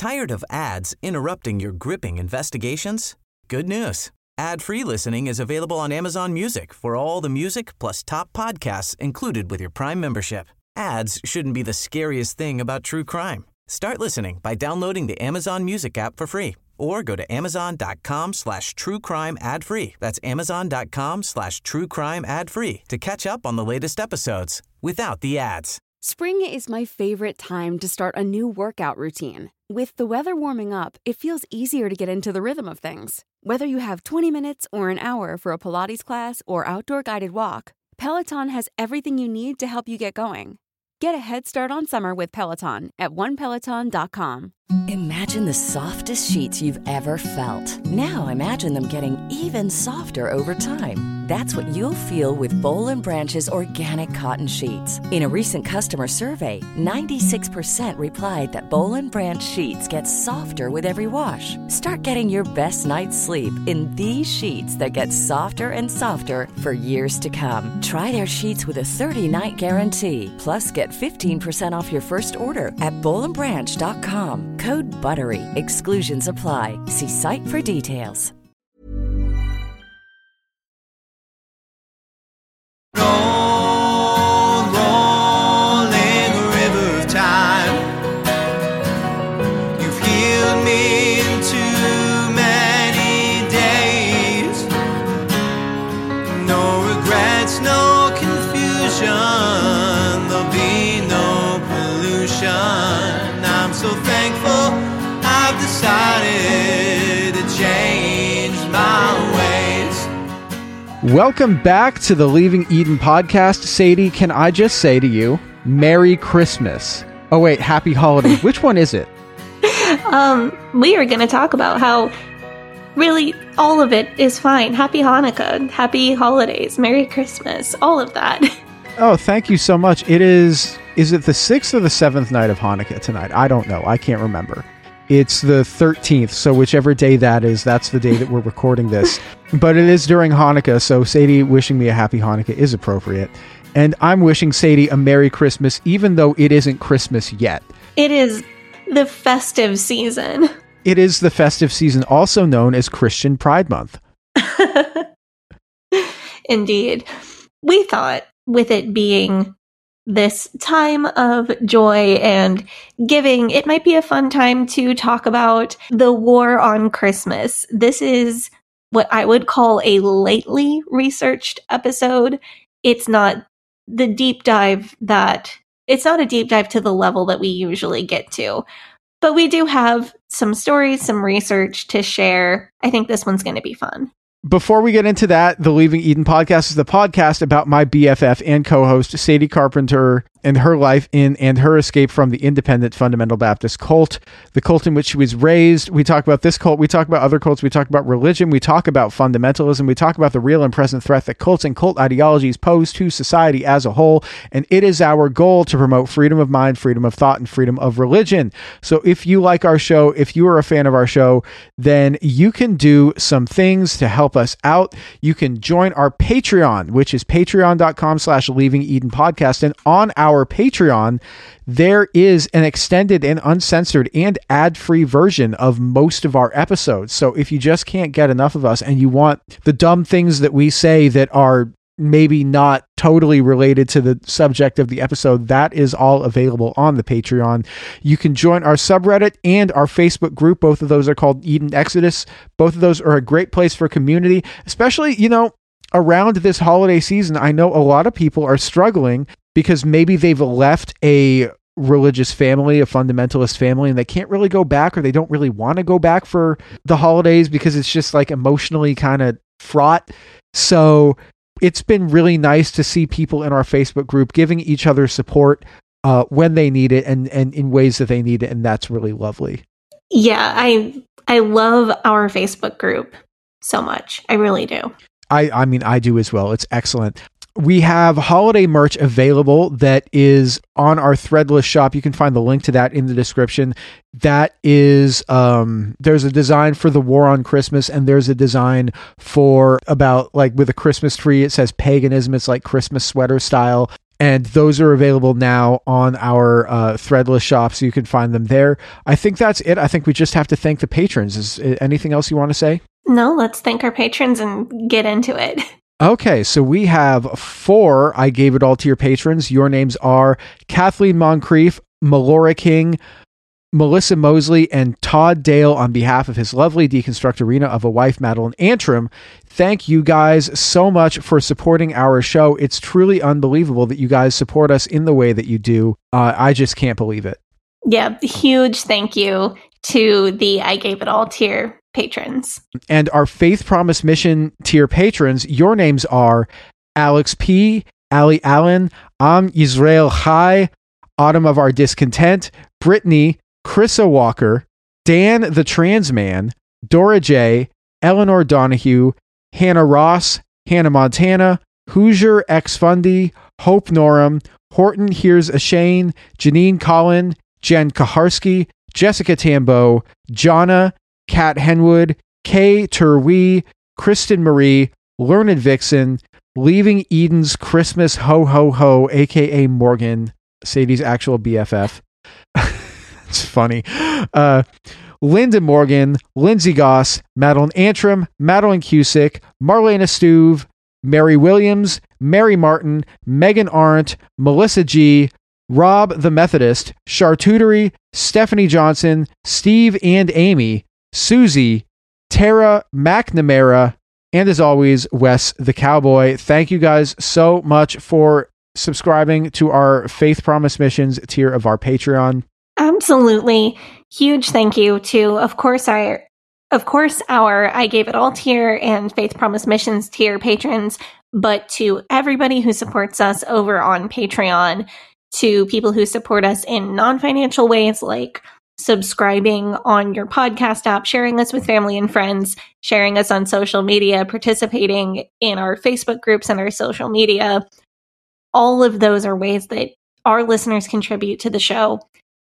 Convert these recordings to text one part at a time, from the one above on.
Tired of ads interrupting your gripping investigations? Good news. Ad-free listening is available on Amazon Music for all the music plus top podcasts included with your Prime membership. Ads shouldn't be the scariest thing about true crime. Start listening by downloading the Amazon Music app for free or go to amazon.com/truecrime ad-free. That's amazon.com/truecrime ad-free to catch up on the latest episodes without the ads. Spring is my favorite time to start a new workout routine. With the weather warming up, it feels easier to get into the rhythm of things. Whether you have 20 minutes or an hour for a Pilates class or outdoor guided walk, Peloton has everything you need to help you get going. Get a head start on summer with Peloton at onepeloton.com. Imagine the softest sheets you've ever felt. Now imagine them getting even softer over time. That's what you'll feel with Boll & Branch's organic cotton sheets. In a recent customer survey, 96% replied that Boll & Branch sheets get softer with every wash. Start getting your best night's sleep in these sheets that get softer and softer for years to come. Try their sheets with a 30-night guarantee. Plus, get 15% off your first order at bollandbranch.com. Code BUTTERY. Exclusions apply. See site for details. Rolling river of time, you've healed me in too many days. No regrets, no confusion, there'll be no pollution. I'm so thankful I've decided to change my ways. Welcome back to the Leaving Eden podcast. Sadie, can I just say to you, Merry Christmas. Oh wait, Happy Holidays. Which one is it? We are going to talk about how really all of it is fine. Happy Hanukkah, Happy Holidays, Merry Christmas, all of that. Oh, thank you so much. Is it the 6th or the 7th night of Hanukkah tonight? I don't know. I can't remember. It's the 13th, so whichever day that is, that's the day that we're recording this. But it is during Hanukkah, so Sadie wishing me a happy Hanukkah is appropriate. And I'm wishing Sadie a Merry Christmas, even though it isn't Christmas yet. It is the festive season. It is the festive season, also known as Christian Pride Month. Indeed. We thought, with it being this time of joy and giving, it might be a fun time to talk about the war on Christmas. This is what I would call a lightly researched episode. It's not the deep dive it's not a deep dive to the level that we usually get to. But we do have some stories, some research to share. I think this one's going to be fun. Before we get into that, the Leaving Eden podcast is the podcast about my BFF and co-host, Sadie Carpenter, and her life in and her escape from the independent fundamental Baptist cult, the cult in which she was raised. We talk about this cult. We talk about other cults. We talk about religion. We talk about fundamentalism. We talk about the real and present threat that cults and cult ideologies pose to society as a whole. And it is our goal to promote freedom of mind, freedom of thought, and freedom of religion. So if you like our show, if you are a fan of our show, then you can do some things to help us out. You can join our Patreon, which is patreon.com/Leaving Eden podcast. And on our Patreon, there is an extended and uncensored and ad-free version of most of our episodes. So if you just can't get enough of us and you want the dumb things that we say that are maybe not totally related to the subject of the episode, that is all available on the Patreon. You can join our subreddit and our Facebook group. Both of those are called Eden Exodus. Both of those are a great place for community, especially, around this holiday season. I know a lot of people are struggling because maybe they've left a religious family, a fundamentalist family, and they can't really go back, or they don't really want to go back for the holidays because it's just like emotionally kind of fraught. So it's been really nice to see people in our Facebook group giving each other support when they need it and in ways that they need it. And that's really lovely. Yeah, I love our Facebook group so much. I really do. I mean, I do as well. It's excellent. We have holiday merch available that is on our Threadless shop. You can find the link to that in the description. That is, there's a design for the war on Christmas, and there's a design for about like with a Christmas tree. It says paganism. It's like Christmas sweater style. And those are available now on our Threadless shop, so you can find them there. I think that's it. I think we just have to thank the patrons. Is anything else you want to say? No, let's thank our patrons and get into it. Okay, so we have 4 I Gave It All to Your patrons. Your names are Kathleen Moncrief, Melora King, Melissa Mosley, and Todd Dale on behalf of his lovely deconstructorina of a wife, Madeline Antrim. Thank you guys so much for supporting our show. It's truly unbelievable that you guys support us in the way that you do. I just can't believe it. Yeah, huge thank you to the I Gave It All tier patrons. And our Faith Promise Mission tier patrons, your names are Alex P., Ali Allen, Am Yisrael Chai, Autumn of Our Discontent, Brittany, Chrissa Walker, Dan the Trans Man, Dora J., Eleanor Donahue, Hannah Ross, Hannah Montana, Hoosier X Fundy, Hope Norum, Horton Here's a Shane, Janine Collin, Jen Kaharski, Jessica Tambo, Jonna, Kat Henwood, Kay Turwee, Kristen Marie, Learned Vixen, Leaving Eden's Christmas Ho Ho Ho, aka Morgan, Sadie's actual BFF. It's funny. Linda Morgan, Lindsay Goss, Madeline Antrim, Madeline Cusick, Marlena Stuve, Mary Williams, Mary Martin, Megan Arndt, Melissa G., Rob the Methodist, Charcuterie, Stephanie Johnson, Steve and Amy, Susie, Tara McNamara, and as always, Wes the Cowboy. Thank you guys so much for subscribing to our Faith Promise Missions tier of our Patreon. Absolutely. Huge thank you to, of course, our I Gave It All tier and Faith Promise Missions tier patrons, but to everybody who supports us over on Patreon, to people who support us in non-financial ways like subscribing on your podcast app, sharing us with family and friends, sharing us on social media, participating in our Facebook groups and our social media. All of those are ways that our listeners contribute to the show.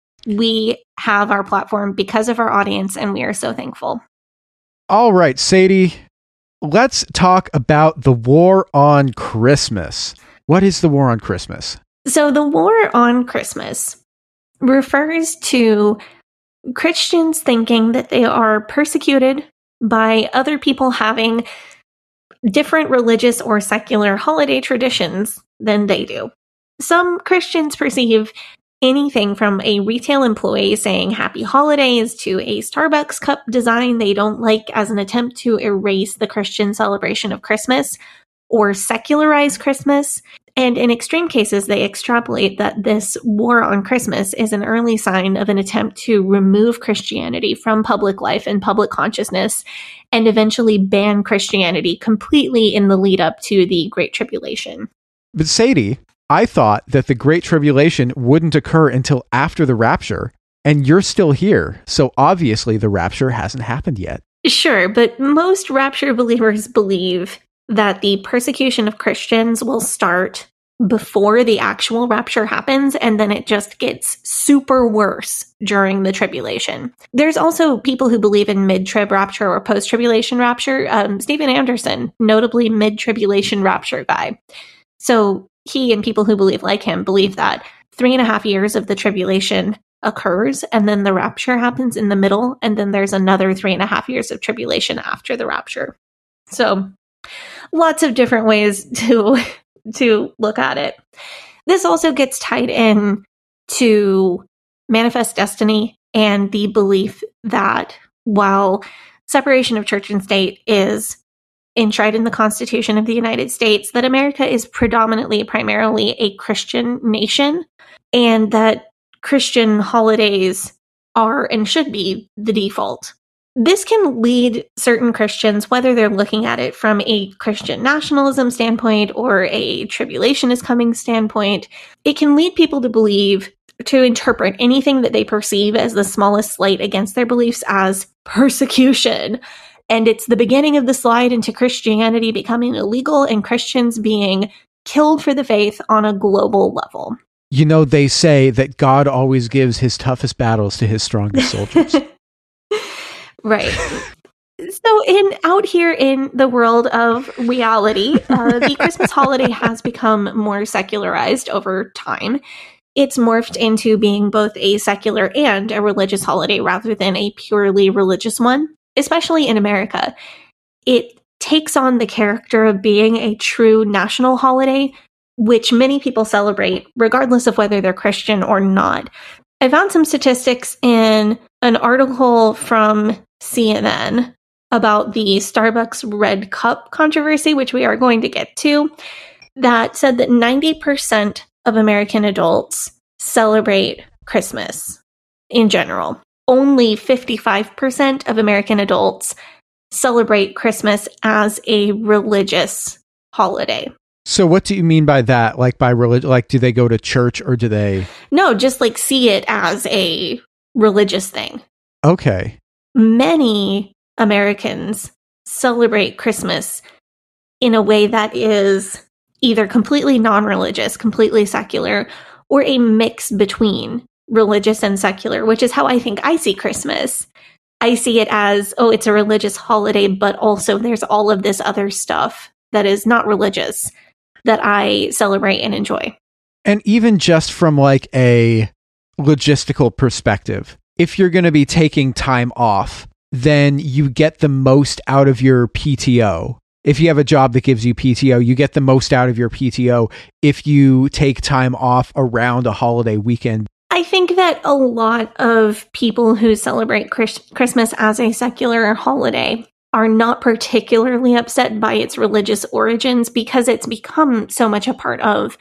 We have our platform because of our audience, and we are so thankful. All right, Sadie, let's talk about the war on Christmas. What is the war on Christmas? So the war on Christmas refers to Christians thinking that they are persecuted by other people having different religious or secular holiday traditions than they do. Some Christians perceive anything from a retail employee saying happy holidays to a Starbucks cup design they don't like as an attempt to erase the Christian celebration of Christmas or secularize Christmas. And in extreme cases, they extrapolate that this war on Christmas is an early sign of an attempt to remove Christianity from public life and public consciousness and eventually ban Christianity completely in the lead up to the Great Tribulation. But Sadie, I thought that the Great Tribulation wouldn't occur until after the rapture, and you're still here, so obviously the rapture hasn't happened yet. Sure, but most rapture believers believe that the persecution of Christians will start before the actual rapture happens, and then it just gets super worse during the tribulation. There's also people who believe in mid-trib rapture or post-tribulation rapture. Stephen Anderson, notably mid-tribulation rapture guy. So he and people who believe like him believe that 3.5 years of the tribulation occurs, and then the rapture happens in the middle, and then there's another 3.5 years of tribulation after the rapture. So lots of different ways to look at it. This also gets tied in to manifest destiny and the belief that while separation of church and state is enshrined in the Constitution of the United States, that America is primarily a Christian nation, and that Christian holidays are and should be the default. This can lead certain Christians, whether they're looking at it from a Christian nationalism standpoint or a tribulation is coming standpoint, it can lead people to interpret anything that they perceive as the smallest slight against their beliefs as persecution. And it's the beginning of the slide into Christianity becoming illegal and Christians being killed for the faith on a global level. You know, they say that God always gives his toughest battles to his strongest soldiers. Right. So out here in the world of reality, the Christmas holiday has become more secularized over time. It's morphed into being both a secular and a religious holiday rather than a purely religious one, especially in America. It takes on the character of being a true national holiday, which many people celebrate regardless of whether they're Christian or not. I found some statistics in an article from CNN about the Starbucks Red Cup controversy, which we are going to get to, that said that 90% of American adults celebrate Christmas in general. Only 55% of American adults celebrate Christmas as a religious holiday. So what do you mean by that? Like by religion, like do they go to church or do they? No, just like see it as a religious thing. Okay. Many Americans celebrate Christmas in a way that is either completely non-religious, completely secular, or a mix between religious and secular, which is how I think I see Christmas. I see it as, oh, it's a religious holiday, but also there's all of this other stuff that is not religious that I celebrate and enjoy. And even just from like a logistical perspective, if you're going to be taking time off, then you get the most out of your PTO. If you have a job that gives you PTO, you get the most out of your PTO if you take time off around a holiday weekend. I think that a lot of people who celebrate Christmas as a secular holiday are not particularly upset by its religious origins because it's become so much a part of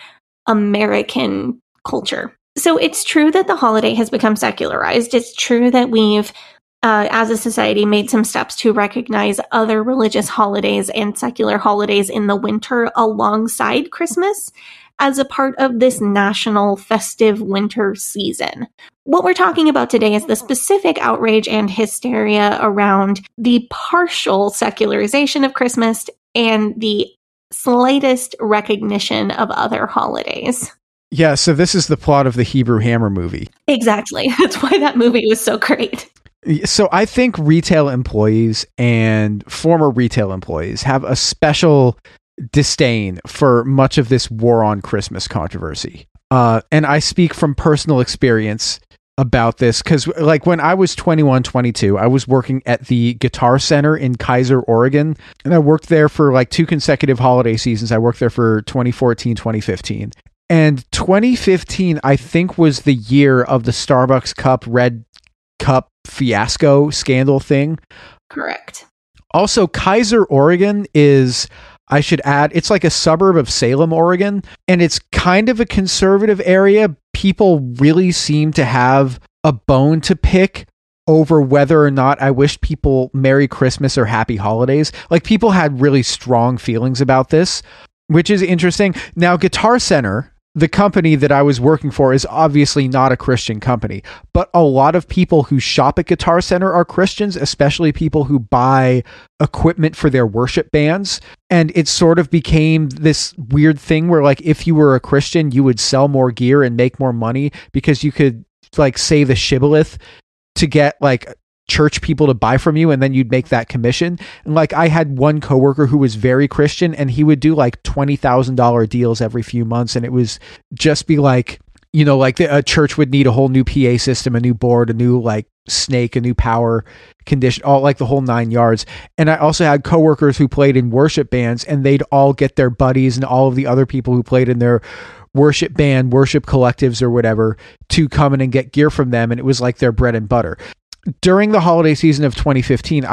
American culture. So it's true that the holiday has become secularized. It's true that we've, as a society, made some steps to recognize other religious holidays and secular holidays in the winter alongside Christmas as a part of this national festive winter season. What we're talking about today is the specific outrage and hysteria around the partial secularization of Christmas and the slightest recognition of other holidays. Yeah, so this is the plot of the Hebrew Hammer movie. Exactly. That's why that movie was so great. So I think retail employees and former retail employees have a special disdain for much of this war on Christmas controversy. And I speak from personal experience about this because like when I was 21, 22, I was working at the Guitar Center in Kaiser, Oregon. And I worked there for like 2 consecutive holiday seasons. I worked there for 2014, 2015. And 2015, I think, was the year of the Starbucks Cup Red Cup fiasco scandal thing. Correct. Also, Kaiser, Oregon is, I should add, it's like a suburb of Salem, Oregon, and it's kind of a conservative area. People really seem to have a bone to pick over whether or not I wish people Merry Christmas or Happy Holidays. Like, people had really strong feelings about this, which is interesting. Now, Guitar Center, the company that I was working for, is obviously not a Christian company, but a lot of people who shop at Guitar Center are Christians, especially people who buy equipment for their worship bands. And it sort of became this weird thing where, like, if you were a Christian, you would sell more gear and make more money because you could, like, say the shibboleth to get, like, church people to buy from you, and then you'd make that commission. And like, I had one coworker who was very Christian, and he would do like $20,000 deals every few months, and it was just be like, you know, like a church would need a whole new PA system, a new board, a new like snake, a new power condition, all like the whole 9 yards. And I also had coworkers who played in worship bands, and they'd all get their buddies and all of the other people who played in their worship band, worship collectives or whatever to come in and get gear from them, and it was like their bread and butter. During the holiday season of 2015,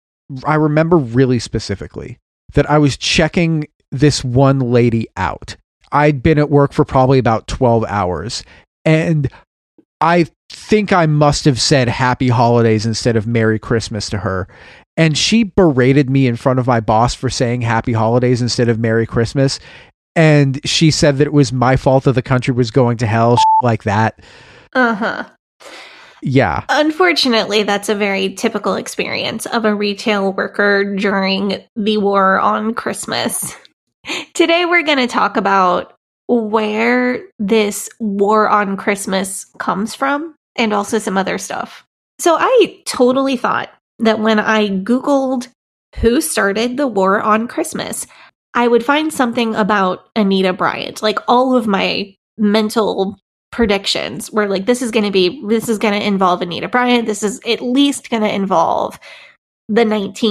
I remember really specifically that I was checking this one lady out. I'd been at work for probably about 12 hours, and I think I must have said Happy Holidays instead of Merry Christmas to her. And she berated me in front of my boss for saying Happy Holidays instead of Merry Christmas. And she said that it was my fault that the country was going to hell, like that. Uh-huh. Yeah. Unfortunately, that's a very typical experience of a retail worker during the war on Christmas. Today, we're going to talk about where this war on Christmas comes from and also some other stuff. So I totally thought that when I Googled who started the war on Christmas, I would find something about Anita Bryant. Like all of my mental predictions were like, this is going to involve Anita Bryant. This is at least going to involve the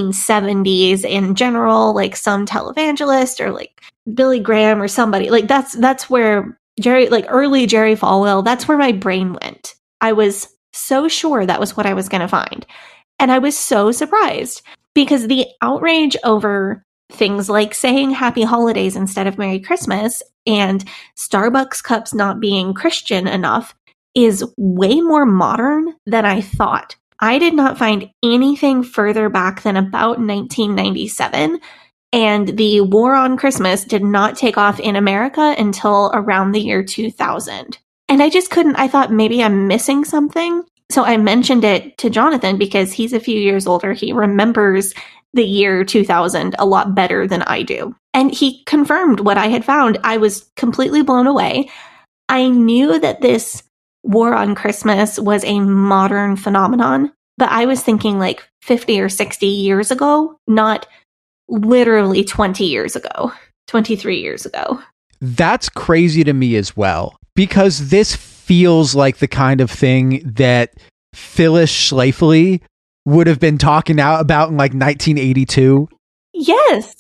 1970s in general, like some televangelist or like Billy Graham or somebody. Like that's where early Jerry Falwell, that's where my brain went. I was so sure that was what I was going to find. And I was so surprised because the outrage over things like saying Happy Holidays instead of Merry Christmas and Starbucks cups not being Christian enough is way more modern than I thought. I did not find anything further back than about 1997, and the war on Christmas did not take off in America until around the year 2000. And I just couldn't, I thought maybe I'm missing something. So I mentioned it to Jonathan because he's a few years older. He remembers the year 2000 a lot better than I do. And he confirmed what I had found. I was completely blown away. I knew that this war on Christmas was a modern phenomenon, but I was thinking like 50 or 60 years ago, not literally 20 years ago, 23 years ago. That's crazy to me as well, because this feels like the kind of thing that Phyllis Schlafly would have been talking about in like 1982. Yes.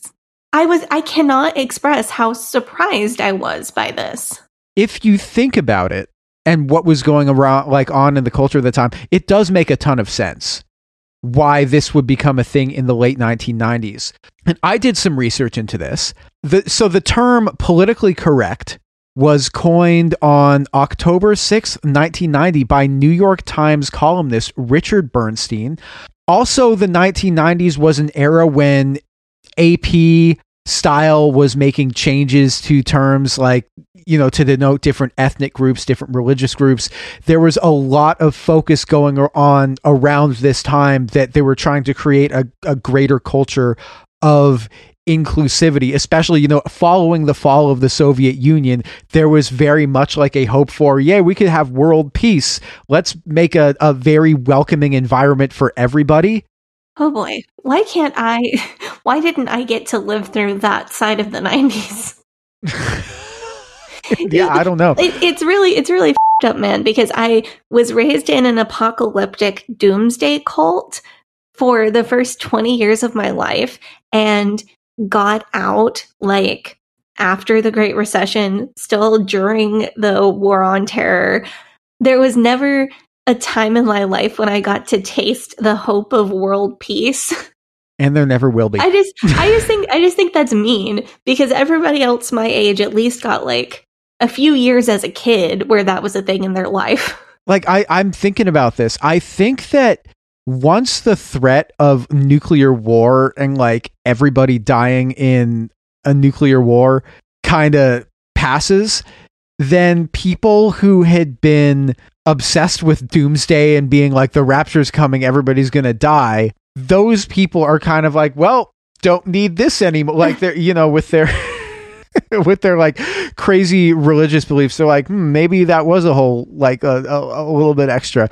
I cannot express how surprised I was by this. If you think about it and what was going around, like on in the culture at the time, it does make a ton of sense why this would become a thing in the late 1990s. And I did some research into this. So the term politically correct was coined on October 6th, 1990 by New York Times columnist Richard Bernstein. Also, the 1990s was an era when AP style was making changes to terms like, to denote different ethnic groups, different religious groups. There was a lot of focus going on around this time that they were trying to create a greater culture of inclusivity, especially, following the fall of the Soviet Union. There was very much like a hope for, we could have world peace. Let's make a very welcoming environment for everybody. Oh boy. Why didn't I get to live through that side of the 90s? Yeah, I don't know. It's really f***ed up, man, because I was raised in an apocalyptic doomsday cult for the first 20 years of my life and got out like after the Great Recession, still during the War on Terror. There was never a time in my life when I got to taste the hope of world peace. And there never will be. I just think that's mean because everybody else my age at least got like a few years as a kid where that was a thing in their life. Like I'm thinking about this. I think that once the threat of nuclear war and like everybody dying in a nuclear war kind of passes, then people who had been obsessed with doomsday and being like the rapture's coming, everybody's going to die, those people are kind of like, well, don't need this anymore. Like they're, with their with their like crazy religious beliefs, they're like, maybe that was a whole like a little bit extra.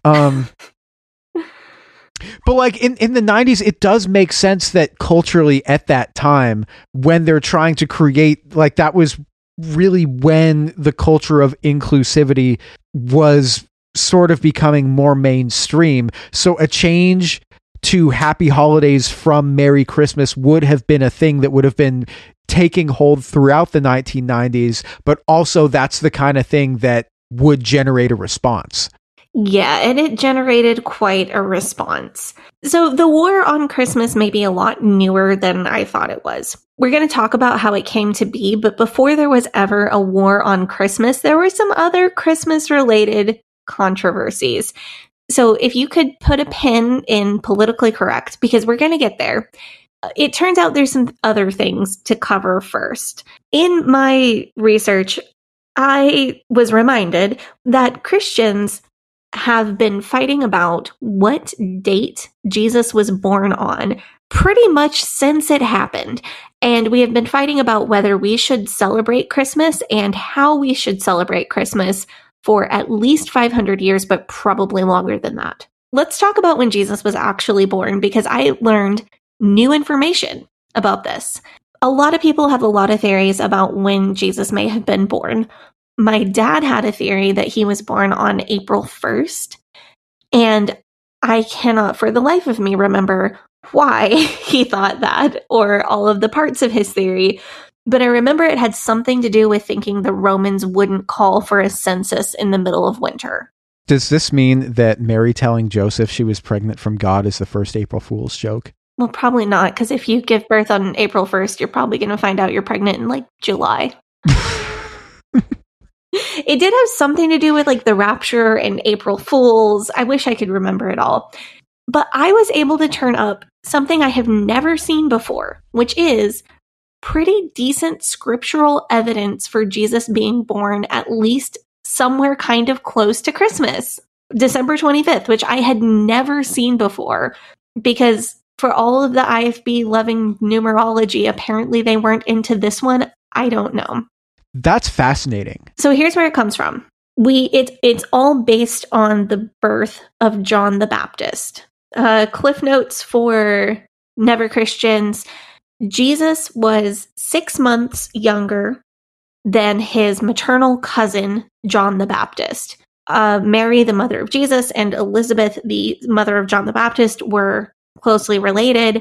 But like in the 90s, it does make sense that culturally at that time, when they're trying to create, like that was really when the culture of inclusivity was sort of becoming more mainstream. So a change to Happy Holidays from Merry Christmas would have been a thing that would have been taking hold throughout the 1990s, but also that's the kind of thing that would generate a response. Yeah, and it generated quite a response. So the war on Christmas may be a lot newer than I thought it was. We're going to talk about how it came to be, but before there was ever a war on Christmas, there were some other Christmas-related controversies. So if you could put a pin in politically correct, because we're going to get there, it turns out there's some other things to cover first. In my research, I was reminded that Christians have been fighting about what date Jesus was born on pretty much since it happened. And we have been fighting about whether we should celebrate Christmas and how we should celebrate Christmas for at least 500 years, but probably longer than that. let's talk about when Jesus was actually born, because I learned new information about this. A lot of people have a lot of theories about when Jesus may have been born. My dad had a theory that he was born on April 1st, and I cannot for the life of me remember why he thought that or all of the parts of his theory, but I remember it had something to do with thinking the Romans wouldn't call for a census in the middle of winter. Does this mean that Mary telling Joseph she was pregnant from God is the first April Fool's joke? Well, probably not, because if you give birth on April 1st, you're probably going to find out you're pregnant in like July. It did have something to do with like the rapture and April Fools. I wish I could remember it all. But I was able to turn up something I have never seen before, which is pretty decent scriptural evidence for Jesus being born at least somewhere kind of close to Christmas, December 25th, which I had never seen before, because for all of the IFB loving numerology, apparently they weren't into this one. I don't know. That's fascinating. So here's where it comes from. It's all based on the birth of John the Baptist. Cliff notes for Never Christians. Jesus was 6 months younger than his maternal cousin, John the Baptist. Mary, the mother of Jesus, and Elizabeth, the mother of John the Baptist, were closely related.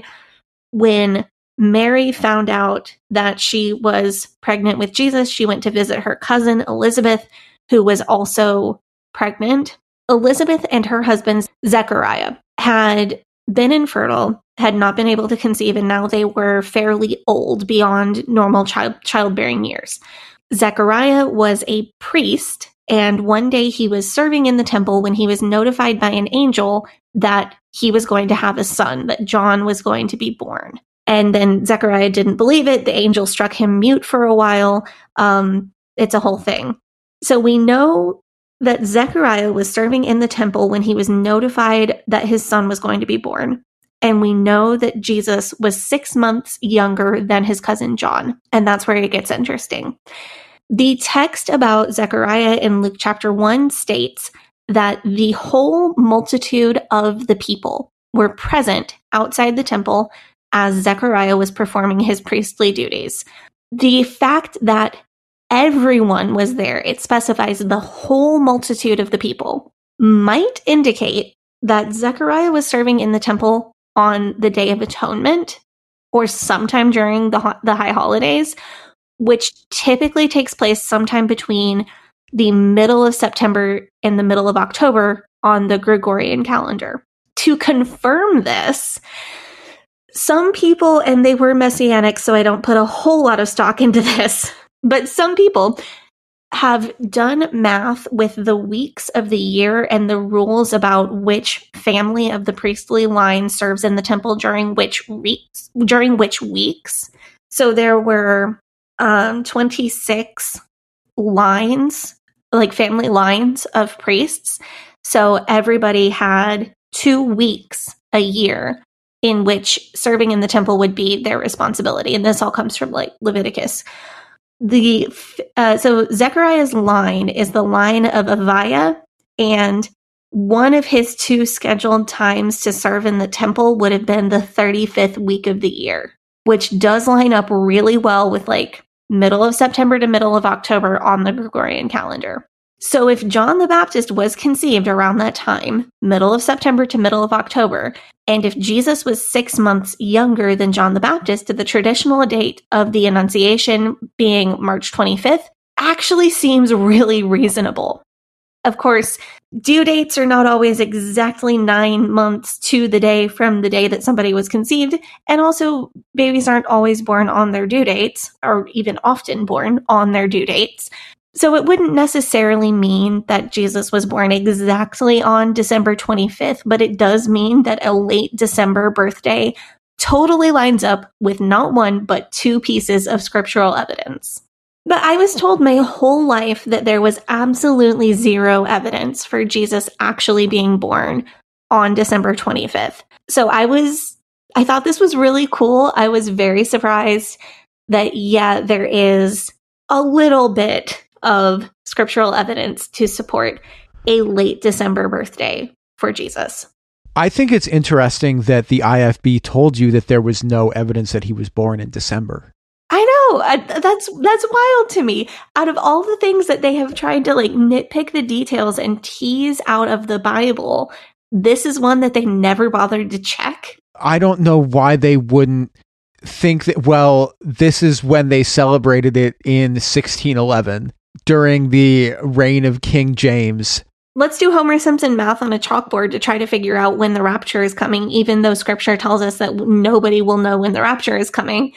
When Mary found out that she was pregnant with Jesus, she went to visit her cousin, Elizabeth, who was also pregnant. Elizabeth and her husband, Zechariah, had been infertile, had not been able to conceive, and now they were fairly old beyond normal childbearing years. Zechariah was a priest, and one day he was serving in the temple when he was notified by an angel that he was going to have a son, that John was going to be born. And then Zechariah didn't believe it. The angel struck him mute for a while. It's a whole thing. So we know that Zechariah was serving in the temple when he was notified that his son was going to be born. And we know that Jesus was 6 months younger than his cousin John. And that's where it gets interesting. The text about Zechariah in Luke chapter 1 states that the whole multitude of the people were present outside the temple as Zechariah was performing his priestly duties. The fact that everyone was there, it specifies the whole multitude of the people, might indicate that Zechariah was serving in the temple on the Day of Atonement or sometime during the high holidays, which typically takes place sometime between the middle of September and the middle of October on the Gregorian calendar. To confirm this, some people, and they were Messianic, so I don't put a whole lot of stock into this, but some people have done math with the weeks of the year and the rules about which family of the priestly line serves in the temple during which weeks. So there were 26 lines, like family lines of priests. So everybody had 2 weeks a year in which serving in the temple would be their responsibility. And this all comes from like Leviticus. So Zechariah's line is the line of Aviah, and one of his 2 scheduled times to serve in the temple would have been the 35th week of the year, which does line up really well with like middle of September to middle of October on the Gregorian calendar. So if John the Baptist was conceived around that time, middle of September to middle of October, and if Jesus was 6 months younger than John the Baptist, the traditional date of the Annunciation being March 25th actually seems really reasonable. Of course, due dates are not always exactly 9 months to the day from the day that somebody was conceived, and also babies aren't always born on their due dates, or even often born on their due dates. So it wouldn't necessarily mean that Jesus was born exactly on December 25th, but it does mean that a late December birthday totally lines up with not one, but 2 pieces of scriptural evidence. But I was told my whole life that there was absolutely zero evidence for Jesus actually being born on December 25th. So I thought this was really cool. I was very surprised that, yeah, there is a little bit of scriptural evidence to support a late December birthday for Jesus. I think it's interesting that the IFB told you that there was no evidence that he was born in December. I know. That's wild to me. Out of all the things that they have tried to like nitpick the details and tease out of the Bible, this is one that they never bothered to check. I don't know why they wouldn't think that, well, this is when they celebrated it in 1611 during the reign of King James. Let's do Homer Simpson math on a chalkboard to try to figure out when the rapture is coming, even though scripture tells us that nobody will know when the rapture is coming.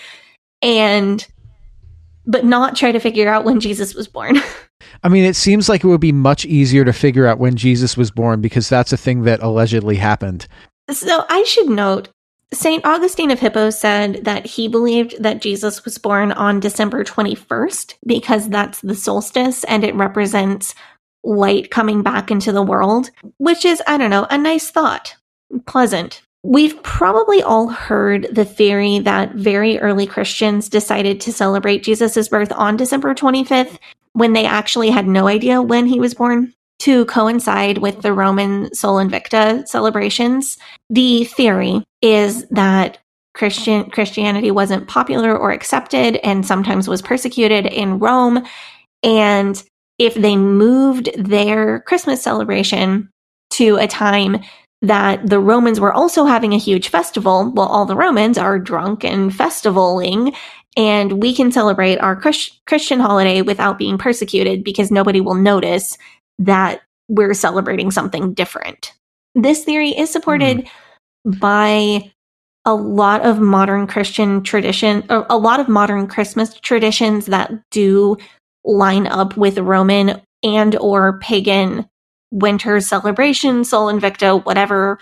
But not try to figure out when Jesus was born. I mean, it seems like it would be much easier to figure out when Jesus was born because that's a thing that allegedly happened. So I should note, St. Augustine of Hippo said that he believed that Jesus was born on December 21st because that's the solstice and it represents light coming back into the world, which is, I don't know, a nice thought. Pleasant. We've probably all heard the theory that very early Christians decided to celebrate Jesus' birth on December 25th when they actually had no idea when he was born, to coincide with the Roman Sol Invicta celebrations. The theory is that Christianity wasn't popular or accepted and sometimes was persecuted in Rome, and if they moved their Christmas celebration to a time that the Romans were also having a huge festival, well, all the Romans are drunk and festivaling, and we can celebrate our Christian holiday without being persecuted because nobody will notice that we're celebrating something different. This theory is supported by a lot of modern Christian tradition, or a lot of modern Christmas traditions that do line up with Roman and or pagan winter celebration, Sol Invicta, whatever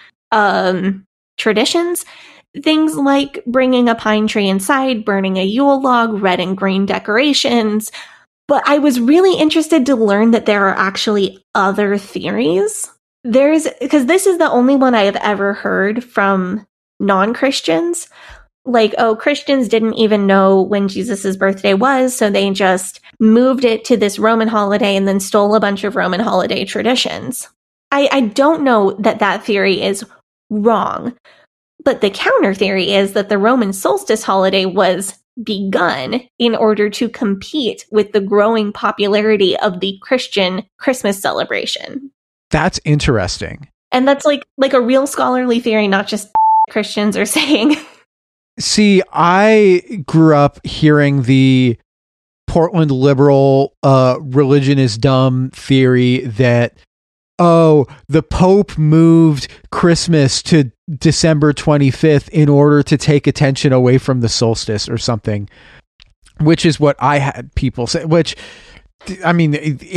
traditions. Things like bringing a pine tree inside, burning a Yule log, red and green decorations. But I was really interested to learn that there are actually other theories. Because this is the only one I have ever heard from non-Christians. Like, oh, Christians didn't even know when Jesus' birthday was, so they just moved it to this Roman holiday and then stole a bunch of Roman holiday traditions. I don't know that that theory is wrong, but the counter theory is that the Roman solstice holiday was begun in order to compete with the growing popularity of the Christian Christmas celebration. That's interesting. And that's like a real scholarly theory, not just Christians are saying. See, I grew up hearing the Portland liberal religion is dumb theory that, oh, the Pope moved Christmas to December 25th in order to take attention away from the solstice or something, which is what I had people say, which, I mean,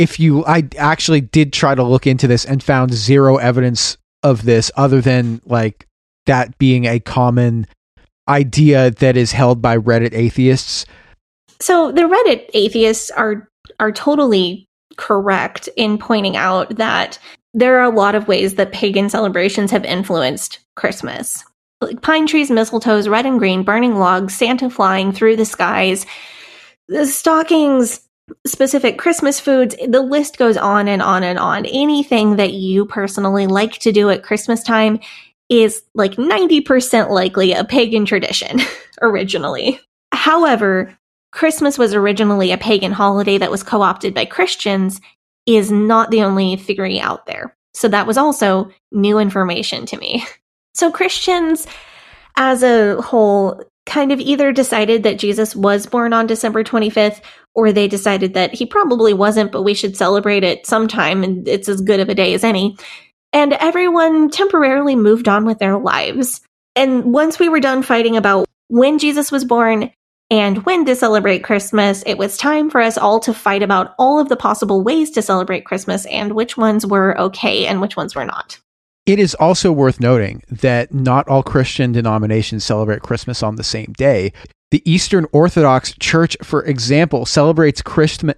I actually did try to look into this and found zero evidence of this other than like that being a common idea that is held by Reddit atheists. So the Reddit atheists are totally correct in pointing out that there are a lot of ways that pagan celebrations have influenced Christmas. Like pine trees, mistletoes, red and green, burning logs, Santa flying through the skies, the stockings, specific Christmas foods, the list goes on and on and on. Anything that you personally like to do at Christmas time is like 90% likely a pagan tradition originally. However, Christmas was originally a pagan holiday that was co-opted by Christians is not the only theory out there. So that was also new information to me. So Christians as a whole kind of either decided that Jesus was born on December 25th, or they decided that he probably wasn't, but we should celebrate it sometime and it's as good of a day as any. And everyone temporarily moved on with their lives. And once we were done fighting about when Jesus was born and when to celebrate Christmas, it was time for us all to fight about all of the possible ways to celebrate Christmas and which ones were okay and which ones were not. It is also worth noting that not all Christian denominations celebrate Christmas on the same day. The Eastern Orthodox Church, for example, celebrates Christmas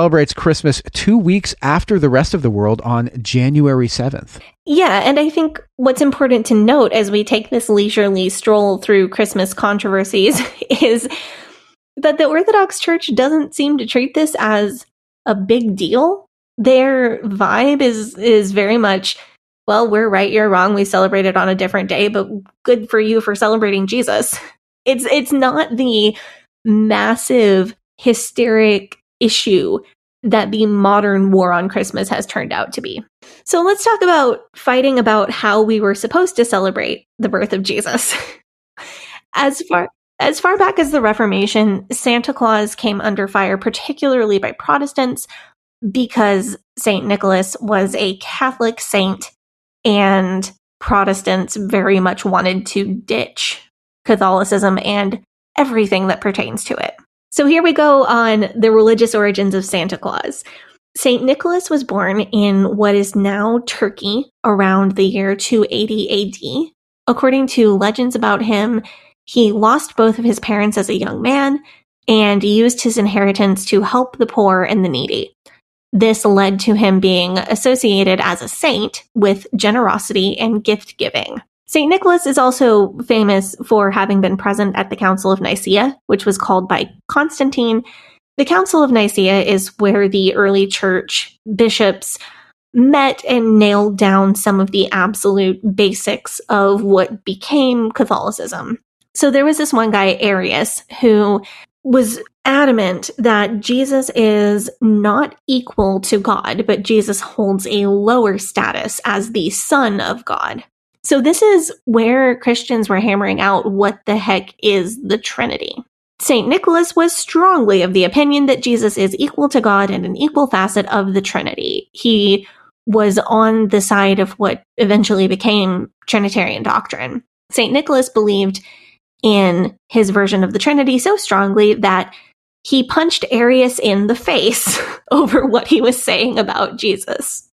2 weeks after the rest of the world on January 7th. Yeah, and I think what's important to note as we take this leisurely stroll through Christmas controversies is that the Orthodox Church doesn't seem to treat this as a big deal. Their vibe is very much well, we're right, you're wrong. We celebrate it on a different day, but good for you for celebrating Jesus. It's not the massive hysteric issue that the modern war on Christmas has turned out to be. So let's talk about fighting about how we were supposed to celebrate the birth of Jesus. As far back as the Reformation, Santa Claus came under fire, particularly by Protestants, because St. Nicholas was a Catholic saint, and Protestants very much wanted to ditch Catholicism and everything that pertains to it. So here we go on the religious origins of Santa Claus. St. Nicholas was born in what is now Turkey around the year 280 AD. According to legends about him, he lost both of his parents as a young man and used his inheritance to help the poor and the needy. This led to him being associated as a saint with generosity and gift giving. St. Nicholas is also famous for having been present at the Council of Nicaea, which was called by Constantine. The Council of Nicaea is where the early church bishops met and nailed down some of the absolute basics of what became Catholicism. So there was this one guy, Arius, who was adamant that Jesus is not equal to God, but Jesus holds a lower status as the Son of God. So this is where Christians were hammering out what the heck is the Trinity. St. Nicholas was strongly of the opinion that Jesus is equal to God and an equal facet of the Trinity. He was on the side of what eventually became Trinitarian doctrine. St. Nicholas believed in his version of the Trinity so strongly that he punched Arius in the face over what he was saying about Jesus.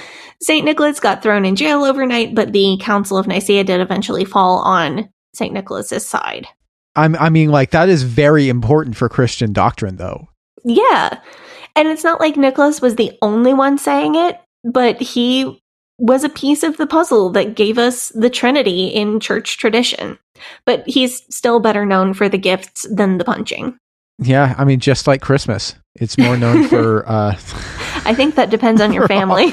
St. Nicholas got thrown in jail overnight, but the Council of Nicaea did eventually fall on St. Nicholas's side. I mean, like, that is very important for Christian doctrine, though. Yeah. And it's not like Nicholas was the only one saying it, but he was a piece of the puzzle that gave us the Trinity in church tradition. But he's still better known for the gifts than the punching. Yeah, I mean, just like Christmas. It's more known for... I think that depends on your family.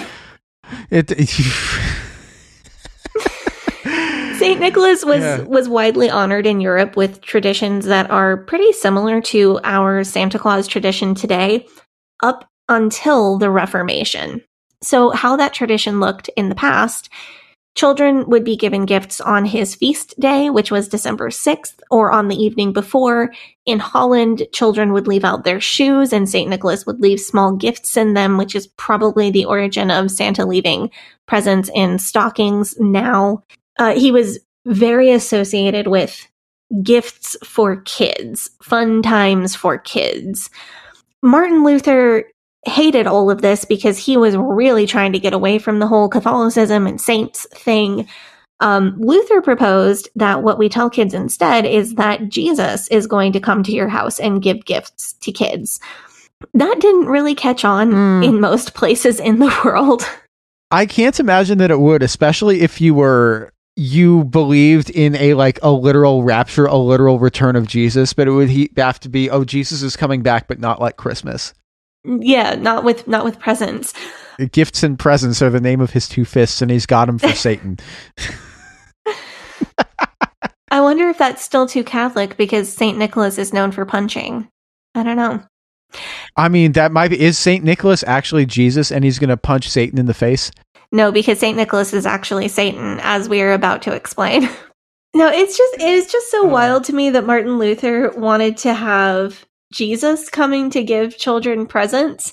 St. Nicholas was widely honored in Europe with traditions that are pretty similar to our Santa Claus tradition today, up until the Reformation. So how that tradition looked in the past, children would be given gifts on his feast day, which was December 6th, or on the evening before. In Holland, children would leave out their shoes, and St. Nicholas would leave small gifts in them, which is probably the origin of Santa leaving presents in stockings now. He was very associated with gifts for kids, fun times for kids. Martin Luther hated all of this because he was really trying to get away from the whole Catholicism and saints thing. Luther proposed that what we tell kids instead is that Jesus is going to come to your house and give gifts to kids. That didn't really catch on in most places in the world. I can't imagine that it would, especially if you believed in a literal rapture, a literal return of Jesus, but it would have to be, oh, Jesus is coming back, but not like Christmas. Yeah, not with presents. Gifts and presents are the name of his two fists, and he's got them for Satan. I wonder if that's still too Catholic because St. Nicholas is known for punching. I don't know. I mean, that might be. Is St. Nicholas actually Jesus and he's going to punch Satan in the face? No, because St. Nicholas is actually Satan, as we are about to explain. No, it is just so wild to me that Martin Luther wanted to have Jesus coming to give children presents.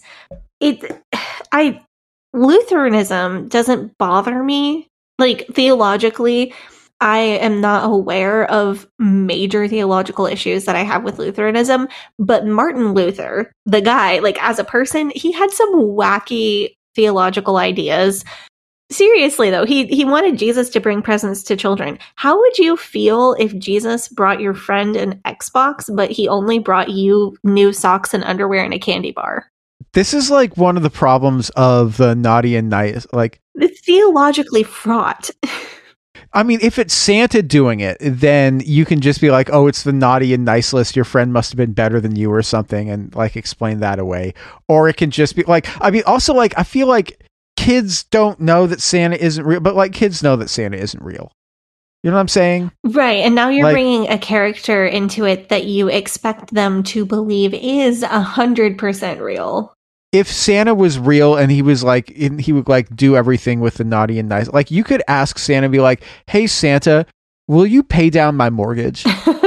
Lutheranism doesn't bother me. Like, theologically, I am not aware of major theological issues that I have with Lutheranism, but Martin Luther, the guy, as a person, he had some wacky theological ideas. Seriously, though, he wanted Jesus to bring presents to children. How would you feel if Jesus brought your friend an Xbox, but he only brought you new socks and underwear and a candy bar? This is one of the problems of the naughty and nice. It's theologically fraught. I mean, if it's Santa doing it, then you can just be like, oh, it's the naughty and nice list. Your friend must have been better than you or something, and explain that away. Or it can just be also I feel like kids don't know that Santa isn't real, but like kids know that Santa isn't real. You know what I'm saying? Right. And now you're Like- bringing a character into it that you expect them to believe is 100% real. If Santa was real and he was like, he would like do everything with the naughty and nice, like you could ask Santa, be like, hey, Santa, will you pay down my mortgage?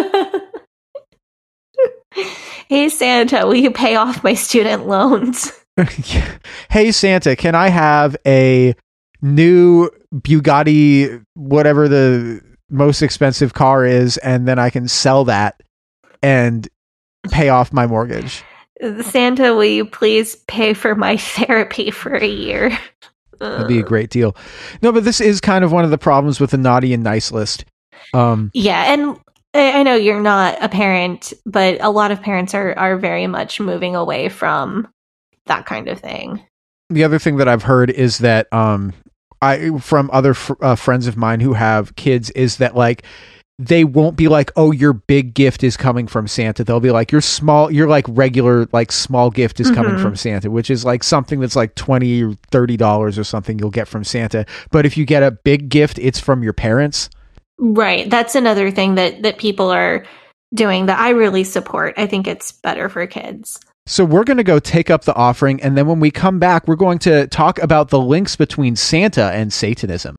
Hey, Santa, will you pay off my student loans? Hey, Santa, can I have a new Bugatti, whatever the most expensive car is, and then I can sell that and pay off my mortgage? Santa, will you please pay for my therapy for a year? That'd be a great deal. No, but this is kind of one of the problems with the naughty and nice list. Yeah, and I know you're not a parent, but a lot of parents are very much moving away from that kind of thing. The other thing that I've heard is that from other friends of mine who have kids is that like they won't be like, oh, your big gift is coming from Santa. They'll be like, your like regular like small gift is coming from Santa, which is like something that's like $20 or $30 or something you'll get from Santa. But if you get a big gift, it's from your parents. Right. That's another thing that people are doing that I really support. I think it's better for kids. So we're going to go take up the offering, and then when we come back, we're going to talk about the links between Santa and Satanism.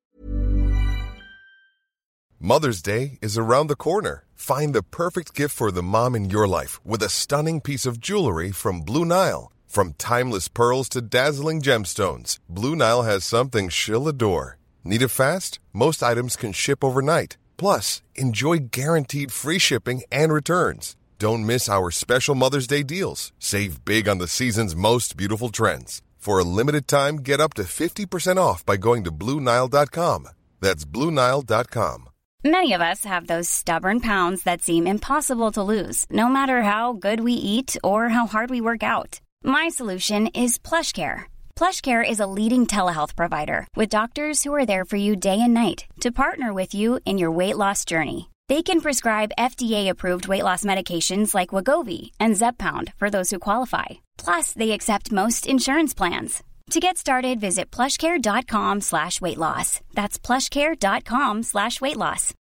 Mother's Day is around the corner. Find the perfect gift for the mom in your life with a stunning piece of jewelry from Blue Nile. From timeless pearls to dazzling gemstones, Blue Nile has something she'll adore. Need it fast? Most items can ship overnight. Plus, enjoy guaranteed free shipping and returns. Don't miss our special Mother's Day deals. Save big on the season's most beautiful trends. For a limited time, get up to 50% off by going to BlueNile.com. That's BlueNile.com. Many of us have those stubborn pounds that seem impossible to lose, no matter how good we eat or how hard we work out. My solution is PlushCare. PlushCare is a leading telehealth provider with doctors who are there for you day and night to partner with you in your weight loss journey. They can prescribe FDA-approved weight loss medications like Wegovy and Zepbound for those who qualify. Plus, they accept most insurance plans. To get started, visit plushcare.com/weightloss. That's plushcare.com/weightloss.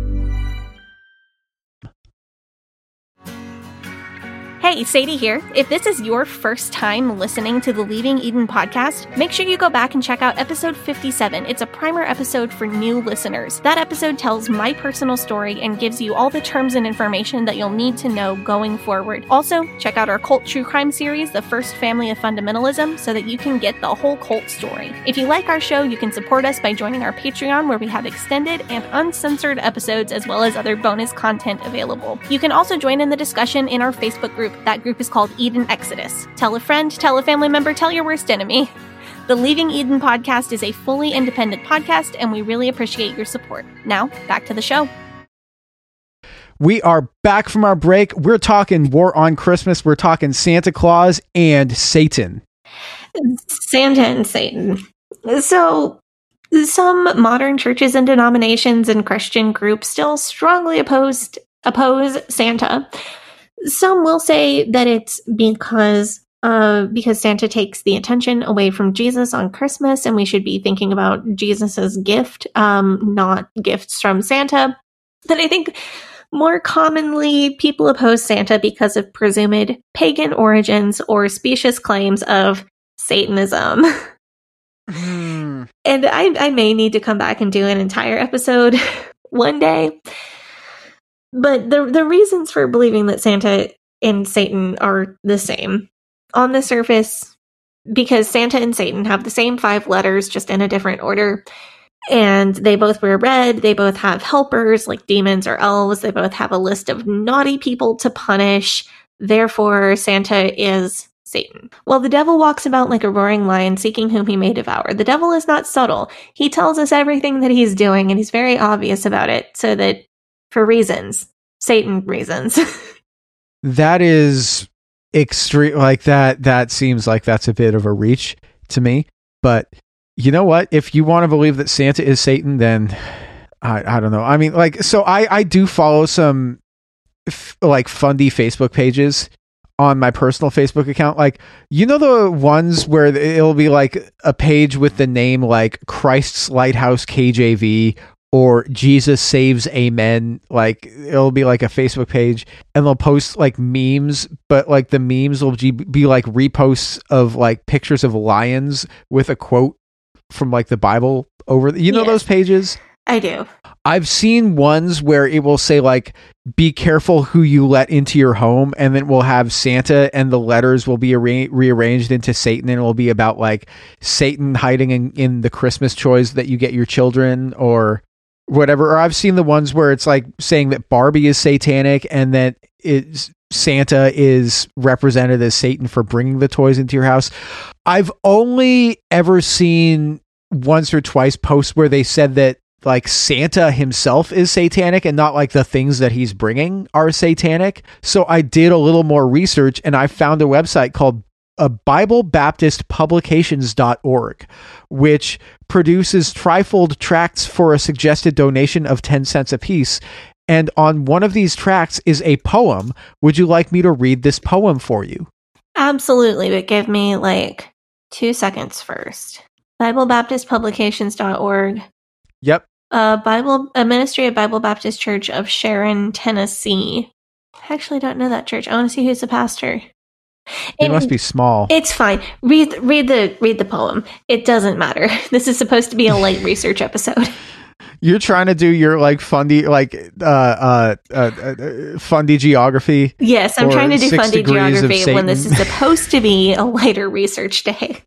Hey, Sadie here. If this is your first time listening to the Leaving Eden podcast, make sure you go back and check out episode 57. It's a primer episode for new listeners. That episode tells my personal story and gives you all the terms and information that you'll need to know going forward. Also, check out our cult true crime series, The First Family of Fundamentalism, so that you can get the whole cult story. If you like our show, you can support us by joining our Patreon, where we have extended and uncensored episodes as well as other bonus content available. You can also join in the discussion in our Facebook group. That group is called Eden Exodus. Tell a friend, tell a family member, tell your worst enemy. The Leaving Eden podcast is a fully independent podcast, and we really appreciate your support. Now, back to the show. We are back from our break. We're talking War on Christmas. We're talking Santa Claus and Satan. Santa and Satan. So, some modern churches and denominations and Christian groups still strongly oppose Santa. Some will say that it's because Santa takes the attention away from Jesus on Christmas, and we should be thinking about Jesus's gift, not gifts from Santa. But I think more commonly, people oppose Santa because of presumed pagan origins or specious claims of Satanism. And I may need to come back and do an entire episode one day. But the reasons for believing that Santa and Satan are the same. On the surface, because Santa and Satan have the same 5 letters, just in a different order. And they both wear red. They both have helpers, like demons or elves. They both have a list of naughty people to punish. Therefore, Santa is Satan. While the devil walks about like a roaring lion, seeking whom he may devour, the devil is not subtle. He tells us everything that he's doing, and he's very obvious about it, so that for reasons. Satan reasons. That is extreme. Like that seems like that's a bit of a reach to me. But you know what? If you want to believe that Santa is Satan, then I don't know. I mean, like, so I do follow some like fundy Facebook pages on my personal Facebook account. Like, you know, the ones where it'll be like a page with the name like Christ's Lighthouse KJV or Jesus Saves Amen. Like, it'll be like a Facebook page, and they'll post like memes, but like the memes will be like reposts of like pictures of lions with a quote from like the Bible over. You know those pages? I do. I've seen ones where it will say like, be careful who you let into your home, and then we'll have Santa and the letters will be rearranged into Satan, and it will be about like Satan hiding in the Christmas toys that you get your children or whatever. Or I've seen the ones where it's like saying that Barbie is satanic and that Santa is represented as Satan for bringing the toys into your house. I've only ever seen once or twice posts where they said that like Santa himself is satanic and not like the things that he's bringing are satanic. So I did a little more research, and I found a website called BibleBaptistPublications.org, which produces trifold tracts for a suggested donation of 10 cents apiece. And on one of these tracts is a poem. Would you like me to read this poem for you? Absolutely, but give me like 2 seconds first. BibleBaptistPublications.org. Yep. A ministry of Bible Baptist Church of Sharon, Tennessee. I actually don't know that church. I want to see who's the pastor. It must be small. It's fine. Read the poem. It doesn't matter. This is supposed to be a light research episode. You're trying to do your like fundy geography. Yes, I'm trying to do fundy geography when this Satan. is supposed to be a lighter research day.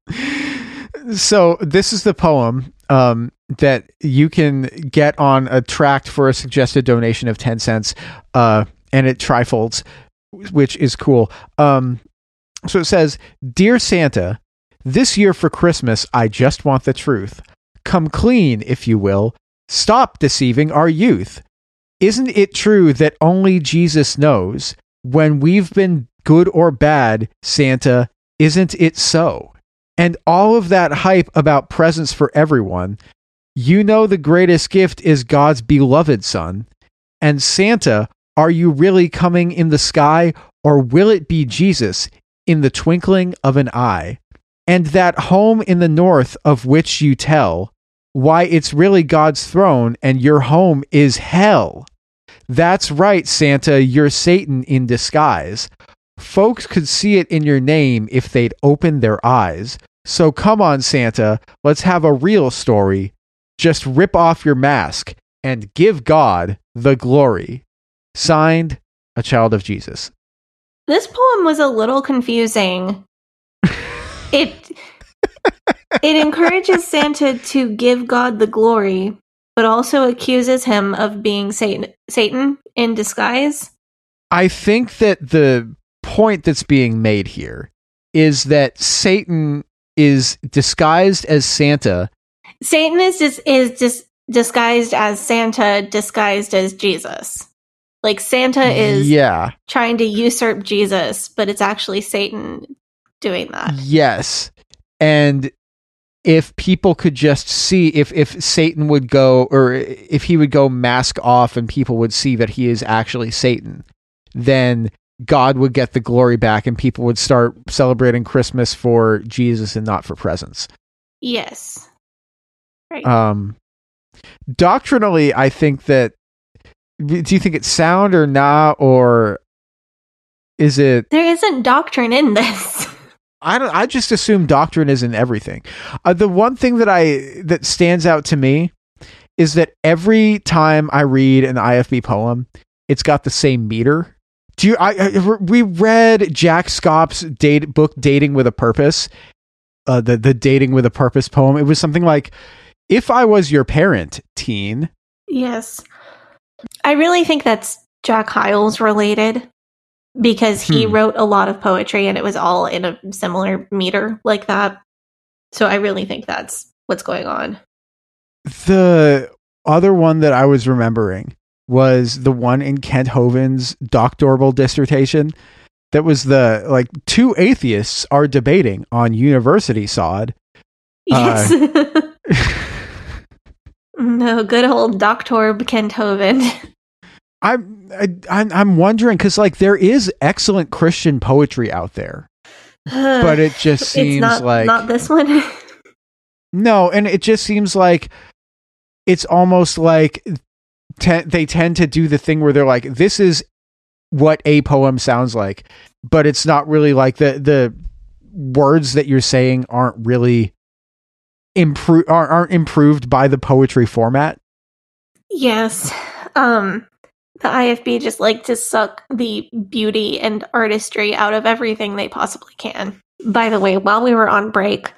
So this is the poem that you can get on a tract for a suggested donation of 10 cents, and it trifolds, which is cool. So it says, Dear Santa, this year for Christmas, I just want the truth. Come clean, if you will. Stop deceiving our youth. Isn't it true that only Jesus knows when we've been good or bad, Santa? Isn't it so? And all of that hype about presents for everyone, you know the greatest gift is God's beloved Son. And Santa, are you really coming in the sky, or will it be Jesus in the twinkling of an eye? And that home in the north of which you tell, why, it's really God's throne, and your home is hell. That's right, Santa, you're Satan in disguise. Folks could see it in your name if they'd open their eyes. So come on, Santa, let's have a real story. Just rip off your mask and give God the glory. Signed, a child of Jesus. This poem was a little confusing. It encourages Santa to give God the glory, but also accuses him of being Satan in disguise. I think that the point that's being made here is that Satan is disguised as Santa. Satan is disguised as Santa, disguised as Jesus. Like Santa is trying to usurp Jesus, but it's actually Satan doing that. Yes. And if people could just see, if Satan would go, or if he would go mask off and people would see that he is actually Satan, then God would get the glory back and people would start celebrating Christmas for Jesus and not for presents. Yes. Right. Doctrinally, I think that, do you think it's sound or not, or is it? There isn't doctrine in this. I just assume doctrine is in everything. The one thing that stands out to me is that every time I read an IFB poem, it's got the same meter. We read Jack Scott's book Dating with a Purpose, the Dating with a Purpose poem. It was something like, if I was your parent, teen. Yes. I really think that's Jack Hyles related, because he wrote a lot of poetry and it was all in a similar meter like that. So I really think that's what's going on. The other one that I was remembering was the one in Kent Hovind's doctoral dissertation. That was the, like, two atheists are debating on university sod. Yes. No, good old Dr. Kent Hovind. I'm wondering because like there is excellent Christian poetry out there, but it just seems not this one. No, and it just seems like it's almost like they tend to do the thing where they're like, this is what a poem sounds like, but it's not really like the words that you're saying aren't really aren't improved by the poetry format. Yes. The IFB just like to suck the beauty and artistry out of everything they possibly can. By the way, while we were on break,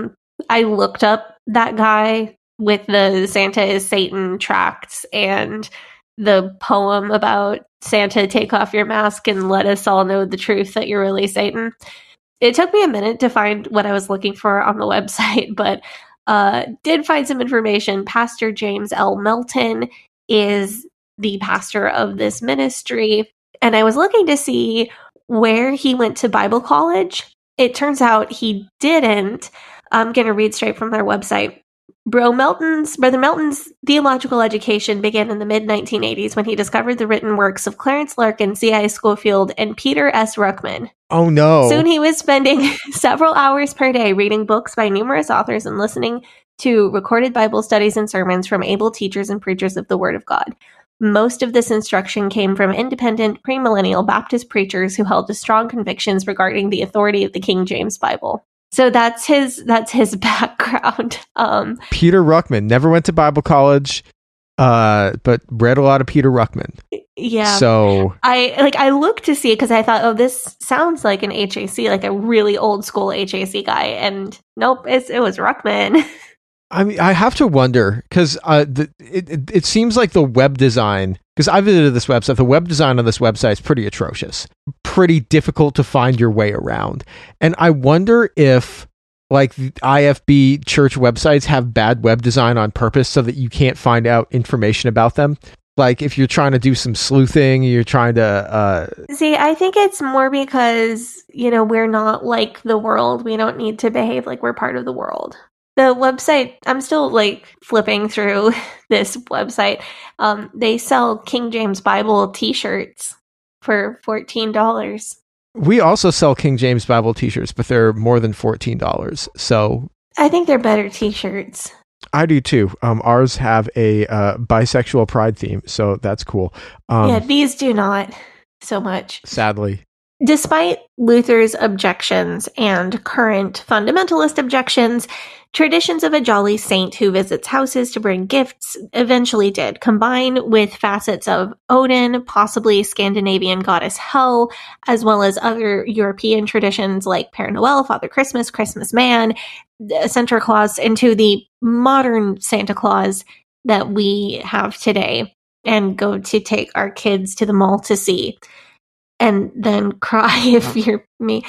I looked up that guy with the Santa is Satan tracts and the poem about Santa, take off your mask and let us all know the truth that you're really Satan. It took me a minute to find what I was looking for on the website, but did find some information. Pastor James L. Melton is the pastor of this ministry, and I was looking to see where he went to Bible college. It turns out he didn't. I'm going to read straight from their website. Brother Melton's theological education began in the mid-1980s when he discovered the written works of Clarence Larkin, C.I. Schofield, and Peter S. Ruckman. Oh, no. Soon he was spending several hours per day reading books by numerous authors and listening to recorded Bible studies and sermons from able teachers and preachers of the Word of God. Most of this instruction came from independent, premillennial Baptist preachers who held strong convictions regarding the authority of the King James Bible. So that's his background. Peter Ruckman never went to Bible college, but read a lot of Peter Ruckman. Yeah. So I looked to see it because I thought, oh, this sounds like an HAC, like a really old school HAC guy, and nope, it was Ruckman. I mean, I have to wonder because it seems like the web design, because I visited this website, the web design on this website is pretty atrocious, pretty difficult to find your way around. And I wonder if like the IFB church websites have bad web design on purpose so that you can't find out information about them. Like if you're trying to do some sleuthing, you're trying to... See, I think it's more because, we're not like the world. We don't need to behave like we're part of the world. The website, I'm still flipping through this website. They sell King James Bible t-shirts for $14. We also sell King James Bible t-shirts, but they're more than $14. So I think they're better t-shirts. I do too. Ours have a bisexual pride theme, so that's cool. Yeah, these do not so much. Sadly. Despite Luther's objections and current fundamentalist objections, traditions of a jolly saint who visits houses to bring gifts eventually did, combine with facets of Odin, possibly Scandinavian goddess Hel, as well as other European traditions like Père Noël, Father Christmas, Christmas Man, Santa Claus, into the modern Santa Claus that we have today and go to take our kids to the mall to see. And then cry if you're me.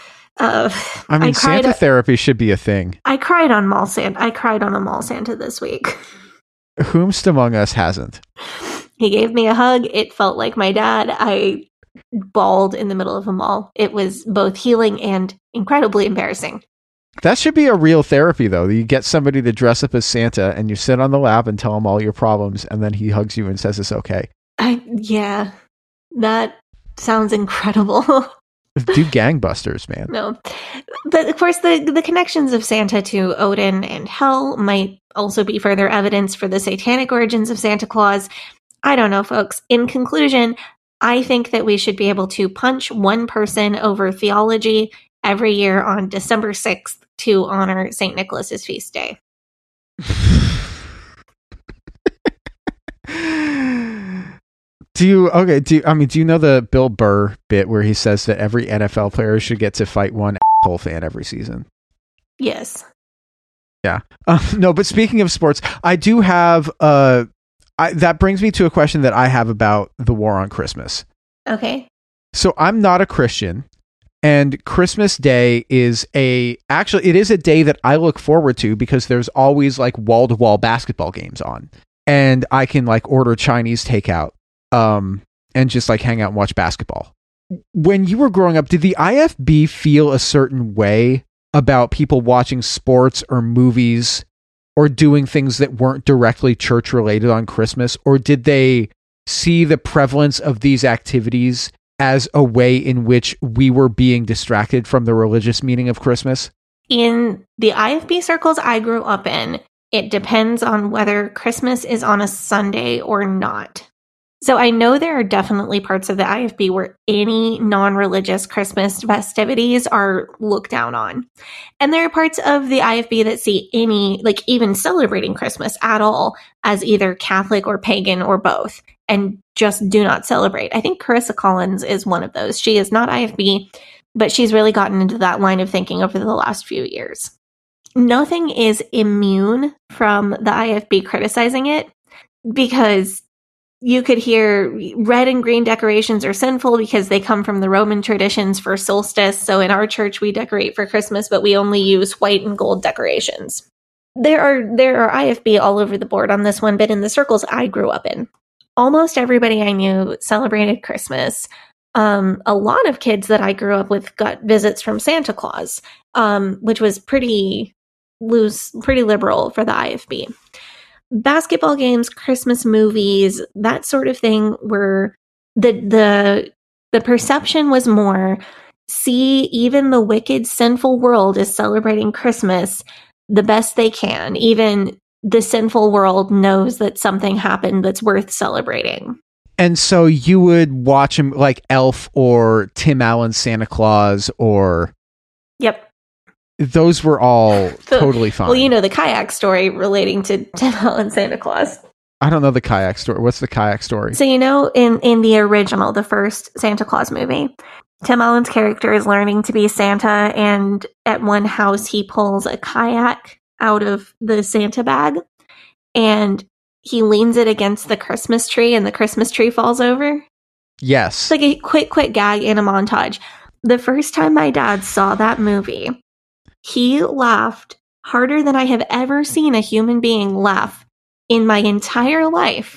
Santa therapy should be a thing. I cried on Mall Santa. I cried on a Mall Santa this week. Whomst among us hasn't? He gave me a hug. It felt like my dad. I bawled in the middle of a mall. It was both healing and incredibly embarrassing. That should be a real therapy, though. You get somebody to dress up as Santa, and you sit on the lap and tell him all your problems, and then he hugs you and says it's okay. Yeah, that sounds incredible. Do gangbusters, man. No. But of course, the connections of Santa to Odin and Hel might also be further evidence for the satanic origins of Santa Claus. I don't know, folks. In conclusion, I think that we should be able to punch one person over theology every year on December 6th to honor St. Nicholas's feast day. Do you know the Bill Burr bit where he says that every NFL player should get to fight one asshole fan every season? Yes. Yeah. No, but speaking of sports, I do have that brings me to a question that I have about the war on Christmas. Okay. So I'm not a Christian, and Christmas Day is it is a day that I look forward to because there's always wall-to-wall basketball games on, and I can order Chinese takeout. And just hang out and watch basketball. When you were growing up, did the IFB feel a certain way about people watching sports or movies or doing things that weren't directly church related on Christmas? Or did they see the prevalence of these activities as a way in which we were being distracted from the religious meaning of Christmas? In the IFB circles I grew up in, it depends on whether Christmas is on a Sunday or not. So I know there are definitely parts of the IFB where any non-religious Christmas festivities are looked down on. And there are parts of the IFB that see any, like even celebrating Christmas at all, as either Catholic or pagan or both, and just do not celebrate. I think Carissa Collins is one of those. She is not IFB, but she's really gotten into that line of thinking over the last few years. Nothing is immune from the IFB criticizing it, because you could hear red and green decorations are sinful because they come from the Roman traditions for solstice. So in our church, we decorate for Christmas, but we only use white and gold decorations. There are IFB all over the board on this one, but in the circles I grew up in, almost everybody I knew celebrated Christmas. A lot of kids that I grew up with got visits from Santa Claus, which was pretty loose, pretty liberal for the IFB. Basketball games, Christmas movies, that sort of thing were the perception was more, see, even the wicked, sinful world is celebrating Christmas the best they can. Even the sinful world knows that something happened that's worth celebrating. And so you would watch them like Elf or Tim Allen's Santa Claus or... Yep. Those were all totally fine. Well, you know the kayak story relating to Tim Allen Santa Claus. I don't know the kayak story. What's the kayak story? So, you know, in the original, the first Santa Claus movie, Tim Allen's character is learning to be Santa, and at one house he pulls a kayak out of the Santa bag, and he leans it against the Christmas tree, and the Christmas tree falls over. Yes. It's like a quick gag in a montage. The first time my dad saw that movie, he laughed harder than I have ever seen a human being laugh in my entire life.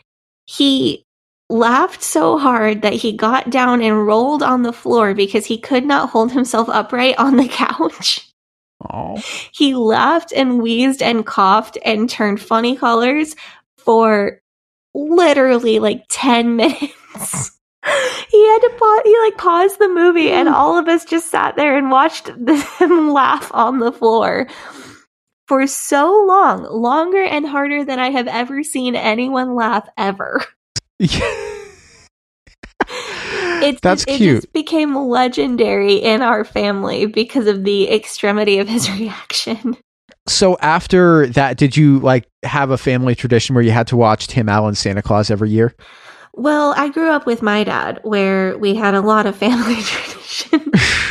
He laughed so hard that he got down and rolled on the floor because he could not hold himself upright on the couch. Oh. He laughed and wheezed and coughed and turned funny colors for literally like 10 minutes. He had to paused the movie, and all of us just sat there and watched him laugh on the floor for so long, longer and harder than I have ever seen anyone laugh ever. That's cute. It just became legendary in our family because of the extremity of his reaction. So after that, did you like have a family tradition where you had to watch Tim Allen's Santa Claus every year? Well, I grew up with my dad where we had a lot of family tradition.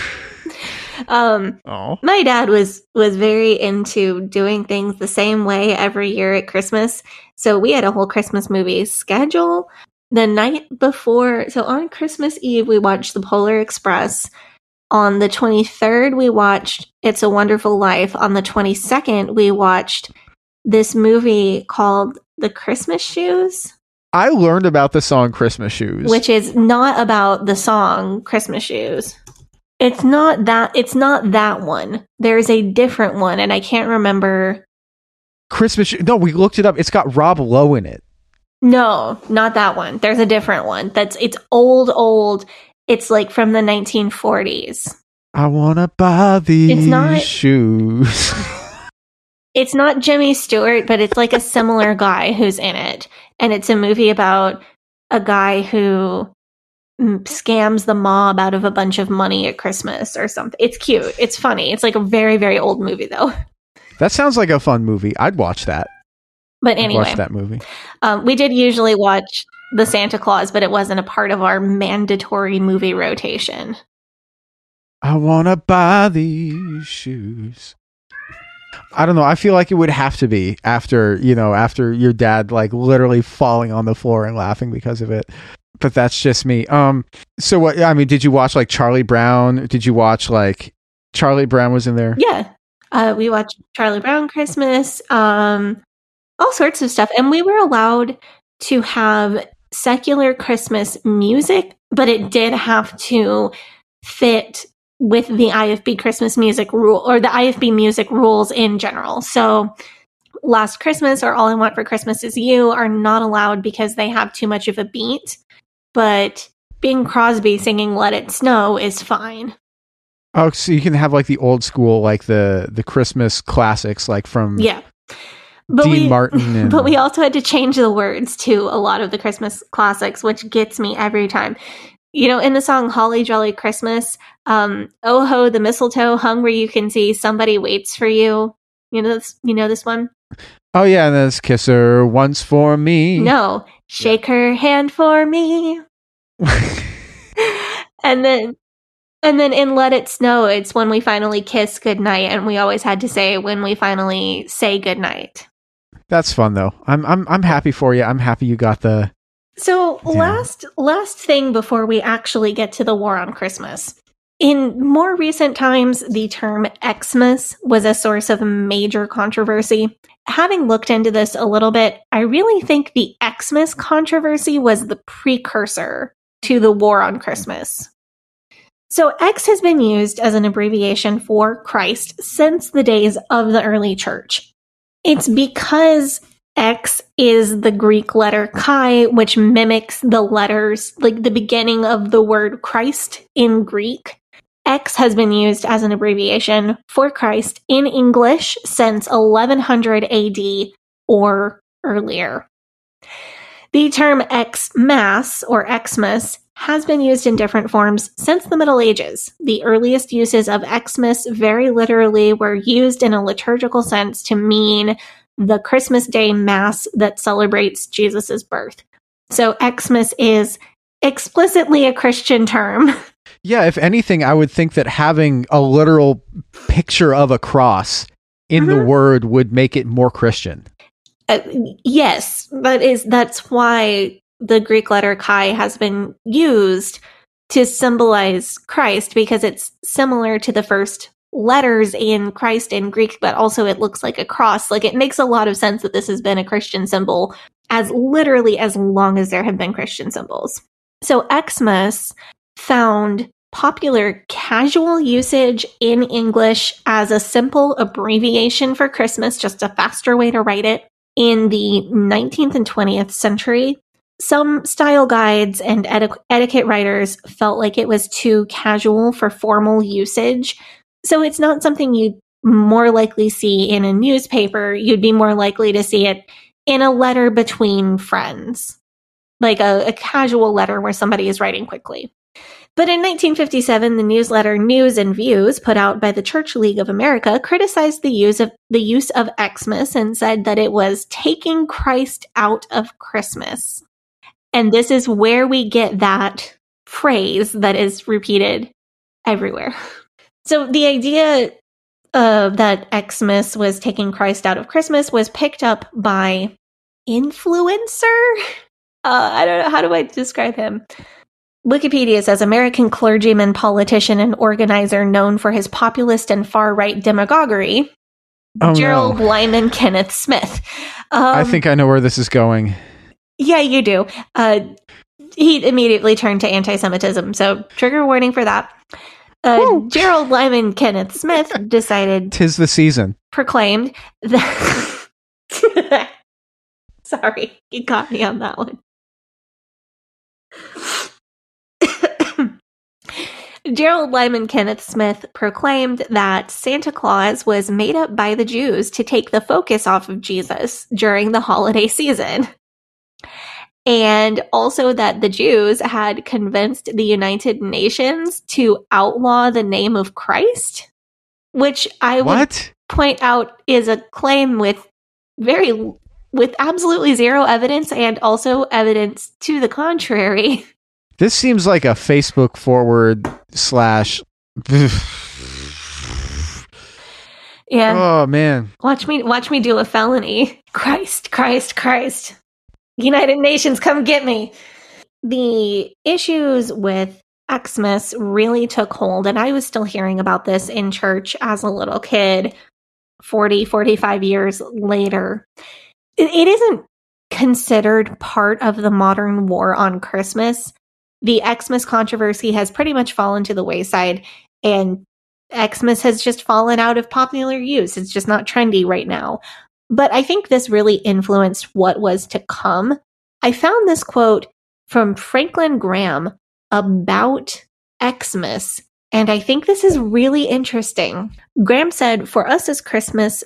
My dad was very into doing things the same way every year at Christmas. So we had a whole Christmas movie schedule. The night before, so on Christmas Eve, we watched The Polar Express. On the 23rd, we watched It's a Wonderful Life. On the 22nd, we watched this movie called The Christmas Shoes. I learned about the song Christmas Shoes, which is not about the song Christmas Shoes. It's not that one. There's a different one, and I can't remember. No, we looked it up. It's got Rob Lowe in it. No, not that one. There's a different one. It's old. It's like from the 1940s. I wanna buy these shoes. It's not Jimmy Stewart, but it's like a similar guy who's in it. And it's a movie about a guy who scams the mob out of a bunch of money at Christmas or something. It's cute. It's funny. It's like a very, very old movie, though. That sounds like a fun movie. I'd watch that. But anyway, I'd watch that movie. We did usually watch The Santa Claus, but it wasn't a part of our mandatory movie rotation. I want to buy these shoes. I don't know. I feel like it would have to be after your dad like literally falling on the floor and laughing because of it. But that's just me. So what? I mean, did you watch like Charlie Brown? Did you watch like Charlie Brown was in there? Yeah, we watched Charlie Brown Christmas, all sorts of stuff, and we were allowed to have secular Christmas music, but it did have to fit with the IFB Christmas music rule or the IFB music rules in general. So Last Christmas or All I Want for Christmas Is You are not allowed because they have too much of a beat, but Bing Crosby singing Let It Snow is fine. Oh, so you can have like the old school, like the Christmas classics, like from Dean Martin. And... But we also had to change the words to a lot of the Christmas classics, which gets me every time. You know, in the song Holly Jolly Christmas, oh ho, the mistletoe hung where you can see somebody waits for you. You know this one? Oh yeah, and there's Kiss Her Once for Me. No, Shake Her Hand for Me. And then in Let It Snow, it's when we finally kiss goodnight, and we always had to say when we finally say goodnight. That's fun though. I'm happy for you. I'm happy you got the... So last thing before we actually get to the War on Christmas. In more recent times, the term Xmas was a source of major controversy. Having looked into this a little bit, I really think the Xmas controversy was the precursor to the War on Christmas. So X has been used as an abbreviation for Christ since the days of the early church. It's because X is the Greek letter chi, which mimics the letters, like the beginning of the word Christ in Greek. X has been used as an abbreviation for Christ in English since 1100 AD or earlier. The term Xmas or Xmas has been used in different forms since the Middle Ages. The earliest uses of Xmas very literally were used in a liturgical sense to mean the Christmas Day Mass that celebrates Jesus' birth. So Xmas is explicitly a Christian term. Yeah, if anything, I would think that having a literal picture of a cross in the word would make it more Christian. Yes, that's why the Greek letter chi has been used to symbolize Christ, because it's similar to the first letters in Christ in Greek, but also it looks like a cross. Like, it makes a lot of sense that this has been a Christian symbol as literally as long as there have been Christian symbols. So Xmas found popular casual usage in English as a simple abbreviation for Christmas, just a faster way to write it. In the 19th and 20th century, some style guides and etiquette writers felt like it was too casual for formal usage. So it's not something you'd more likely see in a newspaper. You'd be more likely to see it in a letter between friends, like a casual letter where somebody is writing quickly. But in 1957, the newsletter News and Views, put out by the Church League of America, criticized the use of Xmas and said that it was taking Christ out of Christmas. And this is where we get that phrase that is repeated everywhere. So the idea that Xmas was taking Christ out of Christmas was picked up by influencer? I don't know. How do I describe him? Wikipedia says American clergyman, politician, and organizer known for his populist and far-right demagoguery, Gerald Lyman Kenneth Smith. I think I know where this is going. Yeah, you do. He immediately turned to anti-Semitism, so trigger warning for that. Gerald Lyman Kenneth Smith decided... 'Tis the season. Proclaimed that... Sorry, you got me on that one. Gerald Lyman Kenneth Smith proclaimed that Santa Claus was made up by the Jews to take the focus off of Jesus during the holiday season. And also that the Jews had convinced the United Nations to outlaw the name of Christ, which I would point out is a claim with absolutely zero evidence, and also evidence to the contrary. This seems like a Facebook forward / Yeah. Oh man. Watch me do a felony. Christ. United Nations, come get me. The issues with Xmas really took hold, and I was still hearing about this in church as a little kid, 45 years later. It isn't considered part of the modern war on Christmas. The Xmas controversy has pretty much fallen to the wayside, and Xmas has just fallen out of popular use. It's just not trendy right now. But I think this really influenced what was to come. I found this quote from Franklin Graham about Xmas, and I think this is really interesting. Graham said, for us as Christians,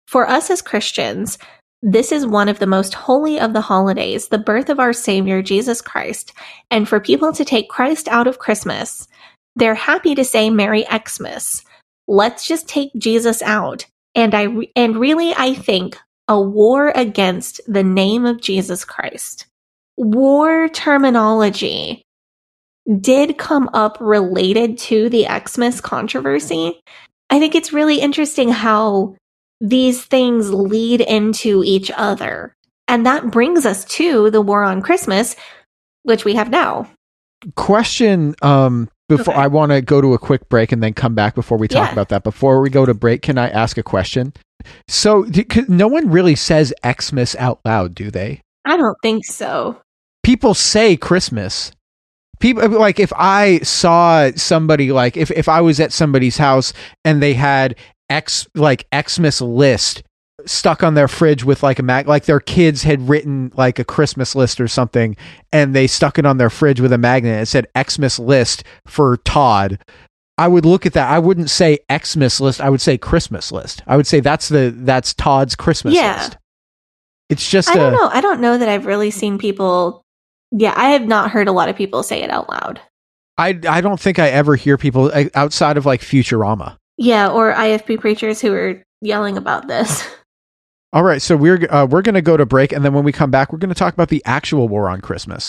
this is one of the most holy of the holidays, the birth of our Savior, Jesus Christ. And for people to take Christ out of Christmas, they're happy to say Merry Xmas. Let's just take Jesus out. And really, I think a war against the name of Jesus Christ, war terminology, did come up related to the Xmas controversy. I think it's really interesting how these things lead into each other. And that brings us to the war on Christmas, which we have now. Question, before I want to go to a quick break and then come back before we talk about that. Before we go to break, can I ask a question? So no one really says Xmas out loud, do they? I don't think so. People say Christmas. People, like, if I saw somebody, like if I was at somebody's house and they had Xmas list stuck on their fridge with like like their kids had written like a Christmas list or something, and they stuck it on their fridge with a magnet and it said Xmas list for Todd, I would look at that. I wouldn't say Xmas list. I would say Christmas list. I would say that's Todd's Christmas list. It's just I don't know. I don't know that I've really seen people. Yeah, I have not heard a lot of people say it out loud. I don't think I ever hear people outside of like Futurama. Yeah, or IFP preachers who are yelling about this. All right, so we're going to go to break, and then when we come back, we're going to talk about the actual war on Christmas.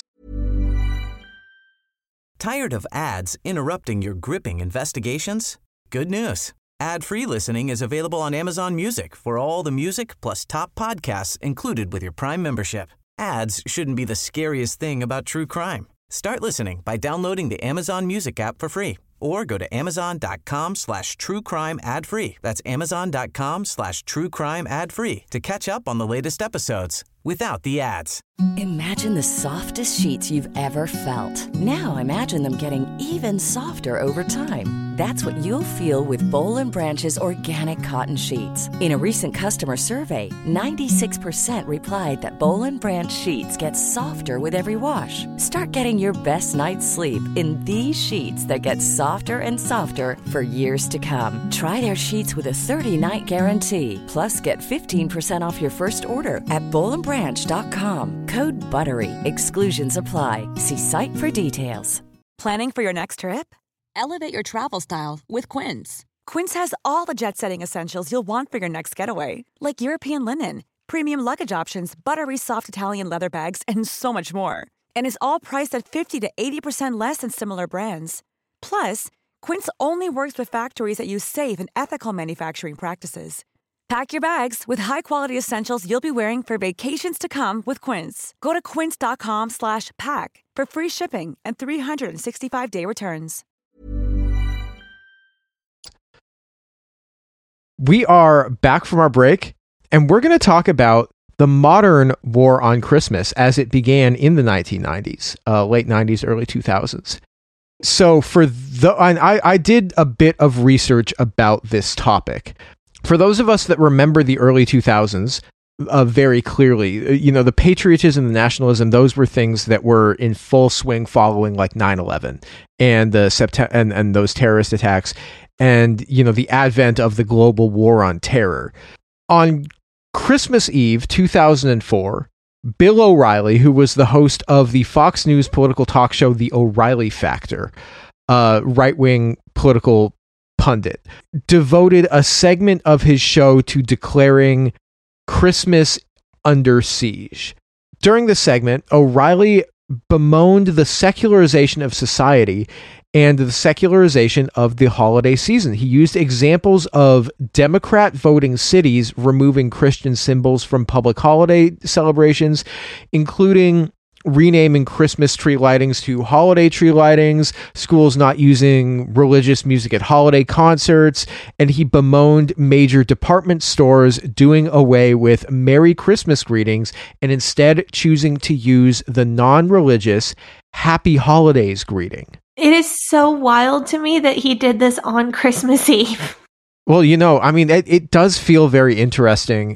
Tired of ads interrupting your gripping investigations? Good news. Ad-free listening is available on Amazon Music for all the music plus top podcasts included with your Prime membership. Ads shouldn't be the scariest thing about true crime. Start listening by downloading the Amazon Music app for free or go to amazon.com/truecrime ad-free. That's amazon.com/truecrime ad-free to catch up on the latest episodes without the ads. Imagine the softest sheets you've ever felt. Now imagine them getting even softer over time. That's what you'll feel with Boll & Branch's organic cotton sheets. In a recent customer survey, 96% replied that Boll & Branch sheets get softer with every wash. Start getting your best night's sleep in these sheets that get softer and softer for years to come. Try their sheets with a 30-night guarantee. Plus, get 15% off your first order at BollandBranch.com. Code BUTTERY. Exclusions apply. See site for details. Planning for your next trip? Elevate your travel style with Quince. Quince has all the jet-setting essentials you'll want for your next getaway, like European linen, premium luggage options, buttery soft Italian leather bags, and so much more. And is all priced at 50 to 80% less than similar brands. Plus, Quince only works with factories that use safe and ethical manufacturing practices. Pack your bags with high-quality essentials you'll be wearing for vacations to come with Quince. Go to quince.com/pack for free shipping and 365-day returns. We are back from our break, and we're going to talk about the modern war on Christmas as it began in the 1990s, late 90s, early 2000s. So I did a bit of research about this topic. For those of us that remember the early 2000s very clearly, the patriotism, the nationalism, those were things that were in full swing following like 9/11 and the and those terrorist attacks, and the advent of the global war on terror. On Christmas Eve 2004, Bill O'Reilly, who was the host of the Fox News political talk show The O'Reilly Factor, right-wing political pundit, devoted a segment of his show to declaring Christmas under siege. During the segment, O'Reilly bemoaned the secularization of society and the secularization of the holiday season. He used examples of Democrat voting cities removing Christian symbols from public holiday celebrations, including renaming Christmas tree lightings to holiday tree lightings, schools not using religious music at holiday concerts, and he bemoaned major department stores doing away with Merry Christmas greetings and instead choosing to use the non-religious Happy Holidays greeting. It is so wild to me that he did this on Christmas Eve. Well, it does feel very interesting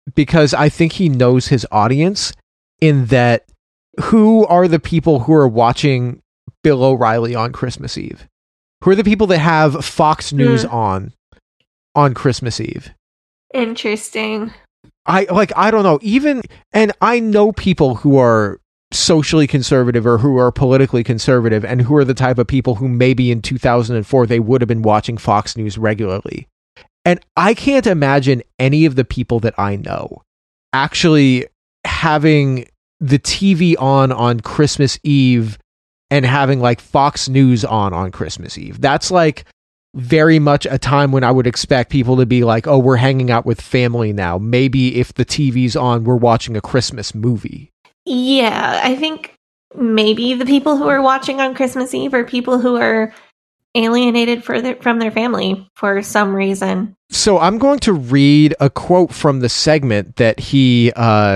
because I think he knows his audience, in that who are the people who are watching Bill O'Reilly on Christmas Eve? Who are the people that have Fox News on Christmas Eve? Interesting. I don't know. And I know people who are socially conservative or who are politically conservative and who are the type of people who maybe in 2004 they would have been watching Fox News regularly. And I can't imagine any of the people that I know actually having the TV on Christmas Eve and having like Fox News on Christmas Eve. That's like very much a time when I would expect people to be like, oh, we're hanging out with family now. Maybe if the TV's on, we're watching a Christmas movie. Yeah, I think maybe the people who are watching on Christmas Eve are people who are alienated from their family for some reason. So I'm going to read a quote from the segment that he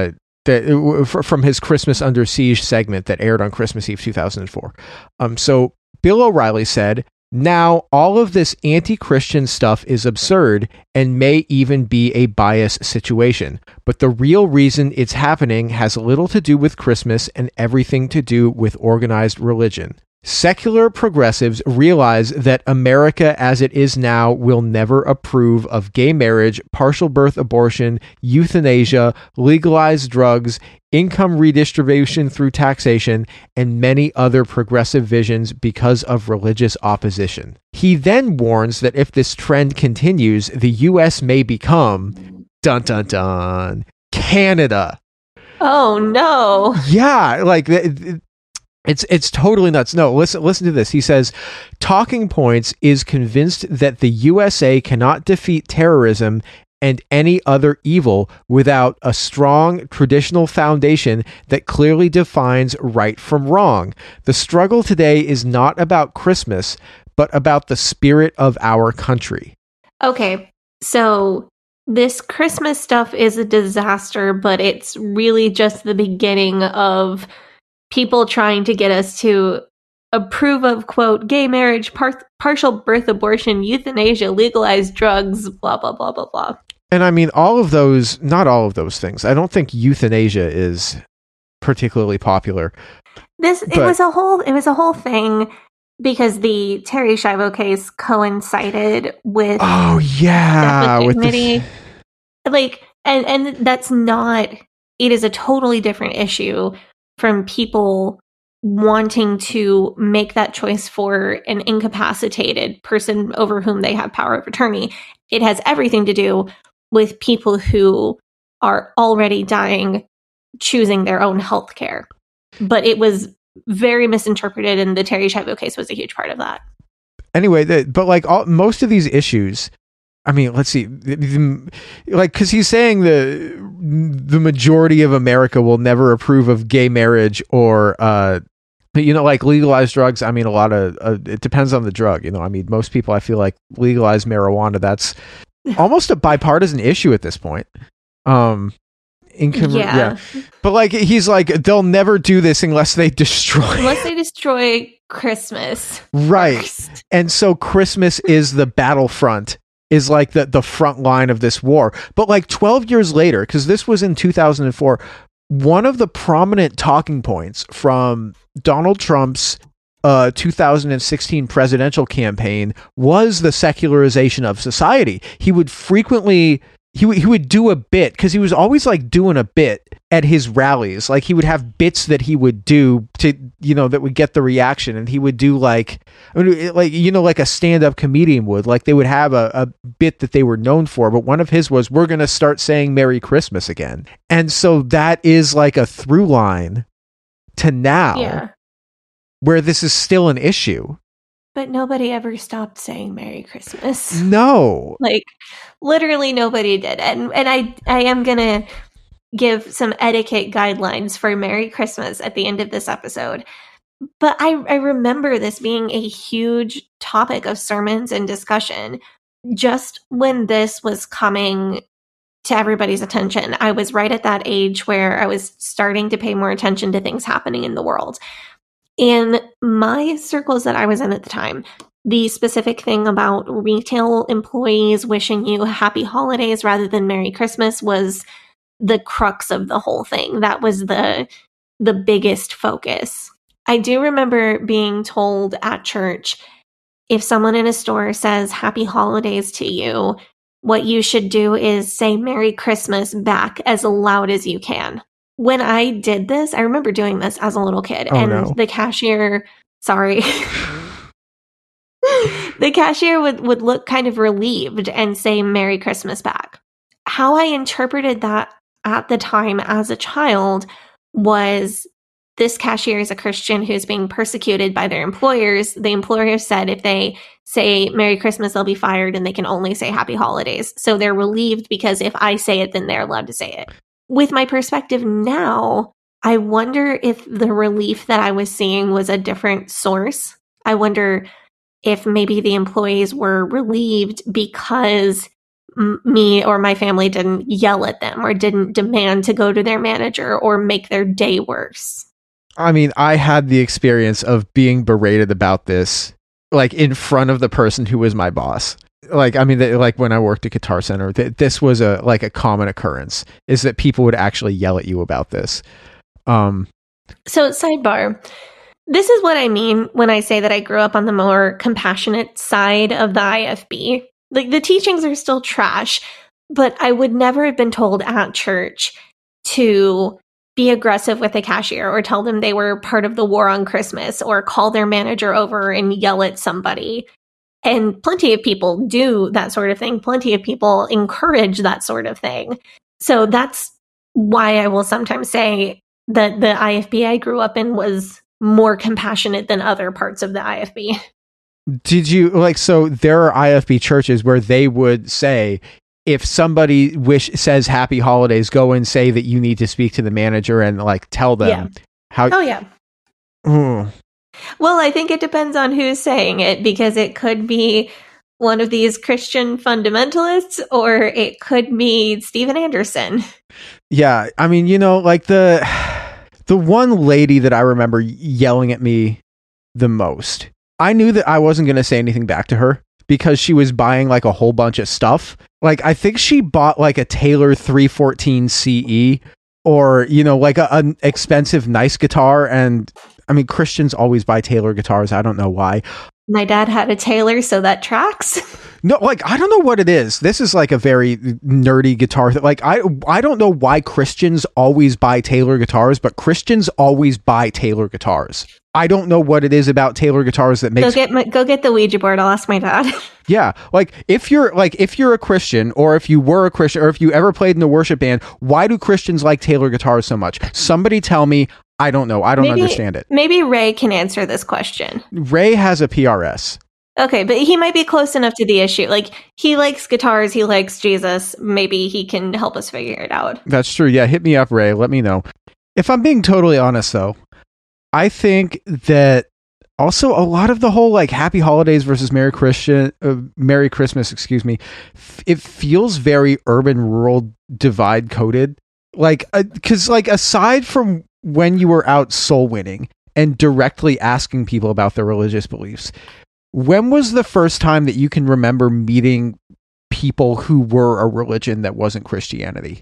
from his Christmas Under Siege segment that aired on Christmas Eve 2004. So Bill O'Reilly said, "Now, all of this anti-Christian stuff is absurd and may even be a bias situation. But the real reason it's happening has little to do with Christmas and everything to do with organized religion. Secular progressives realize that America as it is now will never approve of gay marriage, partial birth abortion, euthanasia, legalized drugs, income redistribution through taxation, and many other progressive visions because of religious opposition." He then warns that if this trend continues, the U.S. may become, dun dun dun, Canada. Oh no. Yeah, like it's totally nuts. No, listen to this. He says, "Talking Points is convinced that the USA cannot defeat terrorism and any other evil without a strong traditional foundation that clearly defines right from wrong. The struggle today is not about Christmas, but about the spirit of our country." Okay, so this Christmas stuff is a disaster, but it's really just the beginning of people trying to get us to approve of, quote, gay marriage, partial birth abortion, euthanasia, legalized drugs, blah, blah, blah, blah, blah. And I mean, not all of those things. I don't think euthanasia is particularly popular. It was a whole thing because the Terri Schiavo case coincided with Death with Dignity. And that's not, it is a totally different issue from people wanting to make that choice for an incapacitated person over whom they have power of attorney. It has everything to do with people who are already dying, choosing their own health care. But it was very misinterpreted, and the Terri Schiavo case was a huge part of that. Anyway, most of these issues, I mean, let's see, because he's saying the majority of America will never approve of gay marriage or, like legalized drugs. I mean, a lot of, it depends on the drug. I mean, most people, I feel like legalized marijuana, that's almost a bipartisan issue at this point. But he's like, they'll never do this unless they destroy Christmas. Right. First. And so Christmas is the battlefront, is like the front line of this war. But like 12 years later, because this was in 2004, one of the prominent talking points from Donald Trump's 2016 presidential campaign was the secularization of society. He would frequently, he would do a bit, because he was always like doing a bit at his rallies. Like he would have bits that he would do to, that would get the reaction. And he would do like a stand-up comedian would, like they would have a bit that they were known for. But one of his was, we're going to start saying Merry Christmas again. And so that is like a through line to now, where this is still an issue. But nobody ever stopped saying Merry Christmas. No. Like, literally nobody did. And I am going to give some etiquette guidelines for Merry Christmas at the end of this episode. But I remember this being a huge topic of sermons and discussion just when this was coming to everybody's attention. I was right at that age where I was starting to pay more attention to things happening in the world. In my circles that I was in at the time, the specific thing about retail employees wishing you happy holidays rather than Merry Christmas was the crux of the whole thing. That was the biggest focus. I do remember being told at church, if someone in a store says happy holidays to you, what you should do is say Merry Christmas back as loud as you can. When I did this, I remember doing this as a little kid, the cashier, the cashier would look kind of relieved and say Merry Christmas back. How I interpreted that at the time as a child was, this cashier is a Christian who's being persecuted by their employers. The employer said if they say Merry Christmas, they'll be fired and they can only say Happy Holidays. So they're relieved because if I say it, then they're allowed to say it. With my perspective now, I wonder if the relief that I was seeing was a different source. I wonder if maybe the employees were relieved because me or my family didn't yell at them or didn't demand to go to their manager or make their day worse. I mean, I had the experience of being berated about this, like in front of the person who was my boss. Like, I mean, like when I worked at Guitar Center, this was a common occurrence, is that people would actually yell at you about this. So sidebar, this is what I mean when I say that I grew up on the more compassionate side of the IFB. Like, the teachings are still trash, but I would never have been told at church to be aggressive with the cashier or tell them they were part of the war on Christmas or call their manager over and yell at somebody. And plenty of people do that sort of thing. Plenty of people encourage that sort of thing. So that's why I will sometimes say that the IFB I grew up in was more compassionate than other parts of the IFB. Did you, so there are IFB churches where they would say, if somebody says happy holidays, go and say that you need to speak to the manager and tell them how. Oh yeah. Well, I think it depends on who's saying it, because it could be one of these Christian fundamentalists or it could be Steven Anderson. Yeah. I mean, the one lady that I remember yelling at me the most, I knew that I wasn't going to say anything back to her because she was buying a whole bunch of stuff. I think she bought a Taylor 314 CE or, an expensive, nice guitar. And I mean, Christians always buy Taylor guitars. I don't know why. My dad had a Taylor, so that tracks. No, I don't know what it is. This is a very nerdy guitar. I don't know why Christians always buy Taylor guitars, but Christians always buy Taylor guitars. I don't know what it is about Taylor guitars that makes. Go get the Ouija board. I'll ask my dad. Yeah, if you're a Christian, or if you were a Christian, or if you ever played in a worship band, why do Christians like Taylor guitars so much? Somebody tell me. I don't know. I don't understand it. Maybe Ray can answer this question. Ray has a PRS. Okay, but he might be close enough to the issue. He likes guitars. He likes Jesus. Maybe he can help us figure it out. That's true. Yeah, hit me up, Ray. Let me know. If I'm being totally honest, though, I think that also a lot of the whole Happy Holidays versus Merry Christmas, it feels very urban-rural divide coded. Because aside from when you were out soul winning and directly asking people about their religious beliefs, when was the first time that you can remember meeting people who were a religion that wasn't Christianity?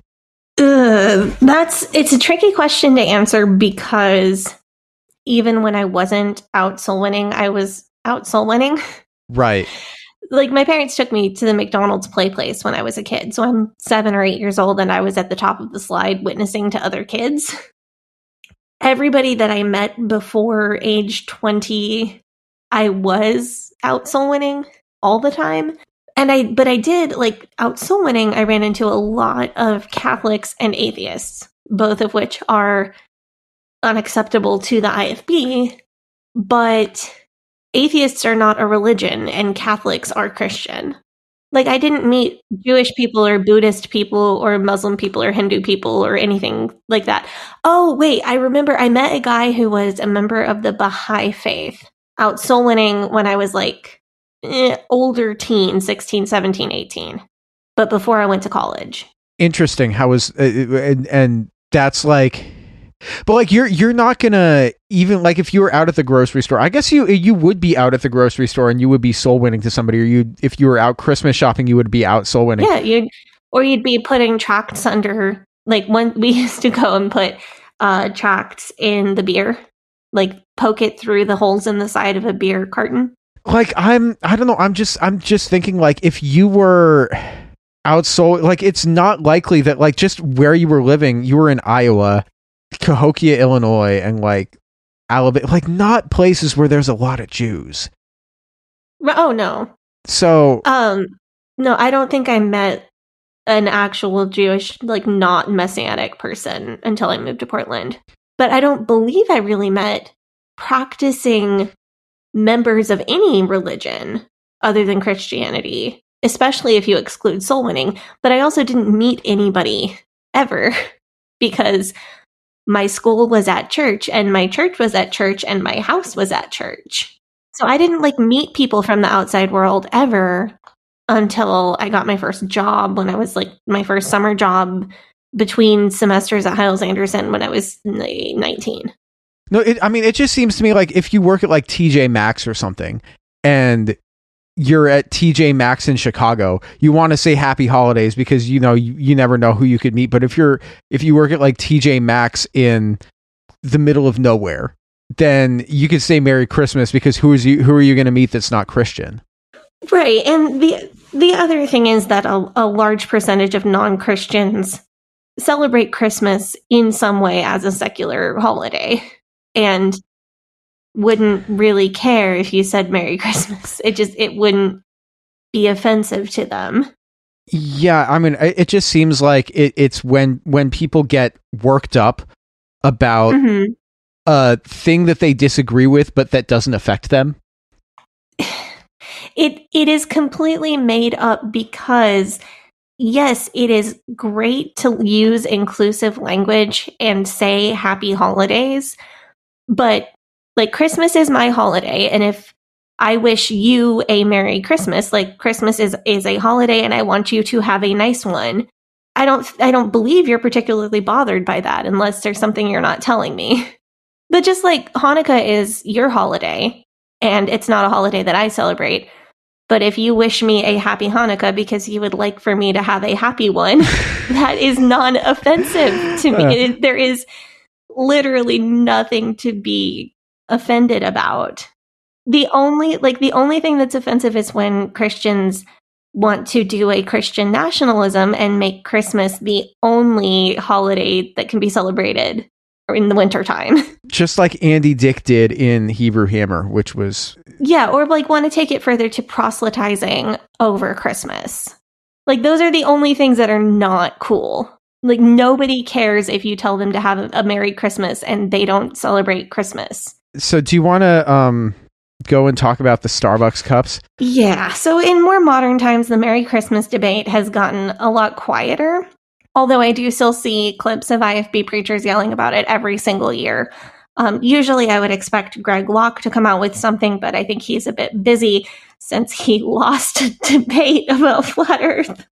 It's a tricky question to answer, because even when I wasn't out soul winning, I was out soul winning. Right. My parents took me to the McDonald's play place when I was a kid. So I'm 7 or 8 years old and I was at the top of the slide witnessing to other kids. Everybody that I met before age 20, I was out soul winning all the time. But I did, out soul winning, I ran into a lot of Catholics and atheists, both of which are unacceptable to the IFB, but atheists are not a religion and Catholics are Christian. I didn't meet Jewish people or Buddhist people or Muslim people or Hindu people or anything like that. Oh, wait, I remember I met a guy who was a member of the Baha'i faith out soul winning when I was older teen, 16, 17, 18. But before I went to college. Interesting. How was, and that's but you're not gonna even if you were out at the grocery store, I guess you would be out at the grocery store and you would be soul winning to somebody, or if you were out Christmas shopping, you would be out soul winning. Yeah, you'd be putting tracts under Like we used to go and put tracts in the beer, like poke it through the holes in the side of a beer carton. Like I don't know. I'm just thinking, like, if you were outsold, like, it's not likely that, like, just where you were living, you were in Iowa, Cahokia, Illinois, and like Alabama, like, not places where there's a lot of Jews. Oh no. So no, I don't think I met an actual Jewish, like, not Messianic person until I moved to Portland. But I don't believe I really met practicing members of any religion other than Christianity, especially if you exclude soul winning. But I also didn't meet anybody ever because my school was at church and my church was at church and my house was at church. So I didn't, like, meet people from the outside world ever until I got my first job, when I was, like, my first summer job between semesters at Hyles-Anderson when I was 19. No, it just seems to me like if you work at like TJ Maxx or something and you're at TJ Maxx in Chicago, you want to say happy holidays because, you know, you never know who you could meet. But if you work at like TJ Maxx in the middle of nowhere, then you could say Merry Christmas because who are you going to meet that's not Christian? Right. And the other thing is that a large percentage of non-Christians celebrate Christmas in some way as a secular holiday and wouldn't really care if you said Merry Christmas. It wouldn't be offensive to them. Yeah, I mean, it just seems like it's when people get worked up about a thing that they disagree with, but that doesn't affect them. It is completely made up because, yes, it is great to use inclusive language and say happy holidays, but, like, Christmas is my holiday, and if I wish you a Merry Christmas, like, Christmas is a holiday and I want you to have a nice one, I don't believe you're particularly bothered by that unless there's something you're not telling me. But just like Hanukkah is your holiday, and it's not a holiday that I celebrate, but if you wish me a happy Hanukkah because you would like for me to have a happy one, that is non-offensive to me. There is literally nothing to be offended about. The only thing that's offensive is when Christians want to do a Christian nationalism and make Christmas the only holiday that can be celebrated in the wintertime. Just like Andy Dick did in Hebrew Hammer, which was... Yeah, or like want to take it further to proselytizing over Christmas. Like, those are the only things that are not cool. Like, nobody cares if you tell them to have a Merry Christmas and they don't celebrate Christmas. So do you want to go and talk about the Starbucks cups? Yeah. So in more modern times, the Merry Christmas debate has gotten a lot quieter. Although I do still see clips of IFB preachers yelling about it every single year. Usually I would expect Greg Locke to come out with something, but I think he's a bit busy since he lost a debate about flat Earth.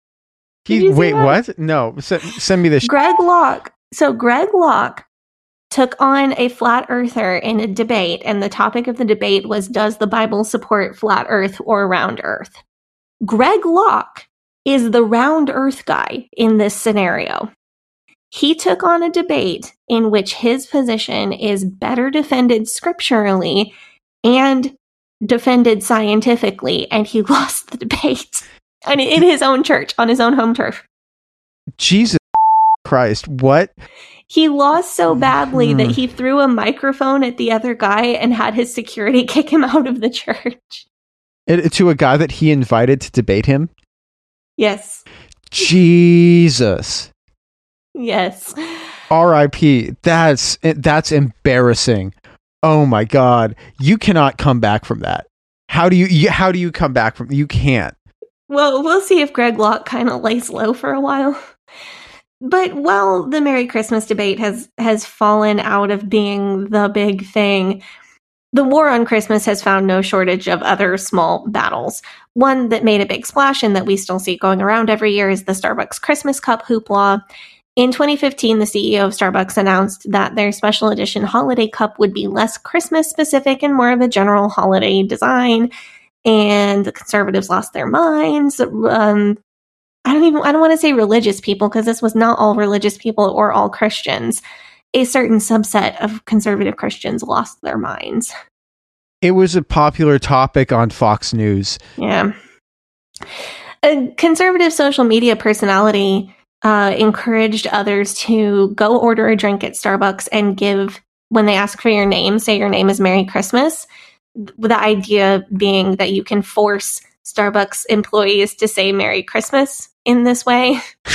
Wait, what? No, send me this. Greg Locke. So Greg Locke took on a flat earther in a debate, and the topic of the debate was, does the Bible support flat Earth or round Earth? Greg Locke is the round Earth guy in this scenario. He took on a debate in which his position is better defended scripturally and defended scientifically, and he lost the debate. And in his own church, on his own home turf. Jesus Christ, what? He lost so badly that he threw a microphone at the other guy and had his security kick him out of the church. To a guy that he invited to debate him? Yes. Jesus. Yes. R.I.P. That's embarrassing. Oh my God. You cannot come back from that. How do you come back from? You can't. Well, we'll see if Greg Locke kind of lays low for a while. But while the Merry Christmas debate has fallen out of being the big thing, the war on Christmas has found no shortage of other small battles. One that made a big splash and that we still see going around every year is the Starbucks Christmas Cup hoopla. In 2015, the CEO of Starbucks announced that their special edition holiday cup would be less Christmas specific and more of a general holiday design. And the conservatives lost their minds. I don't want to say religious people, because this was not all religious people or all Christians. A certain subset of conservative Christians lost their minds. It was a popular topic on Fox News. Yeah. A conservative social media personality encouraged others to go order a drink at Starbucks and give, when they ask for your name, say your name is Merry Christmas. The idea being that you can force Starbucks employees to say Merry Christmas in this way.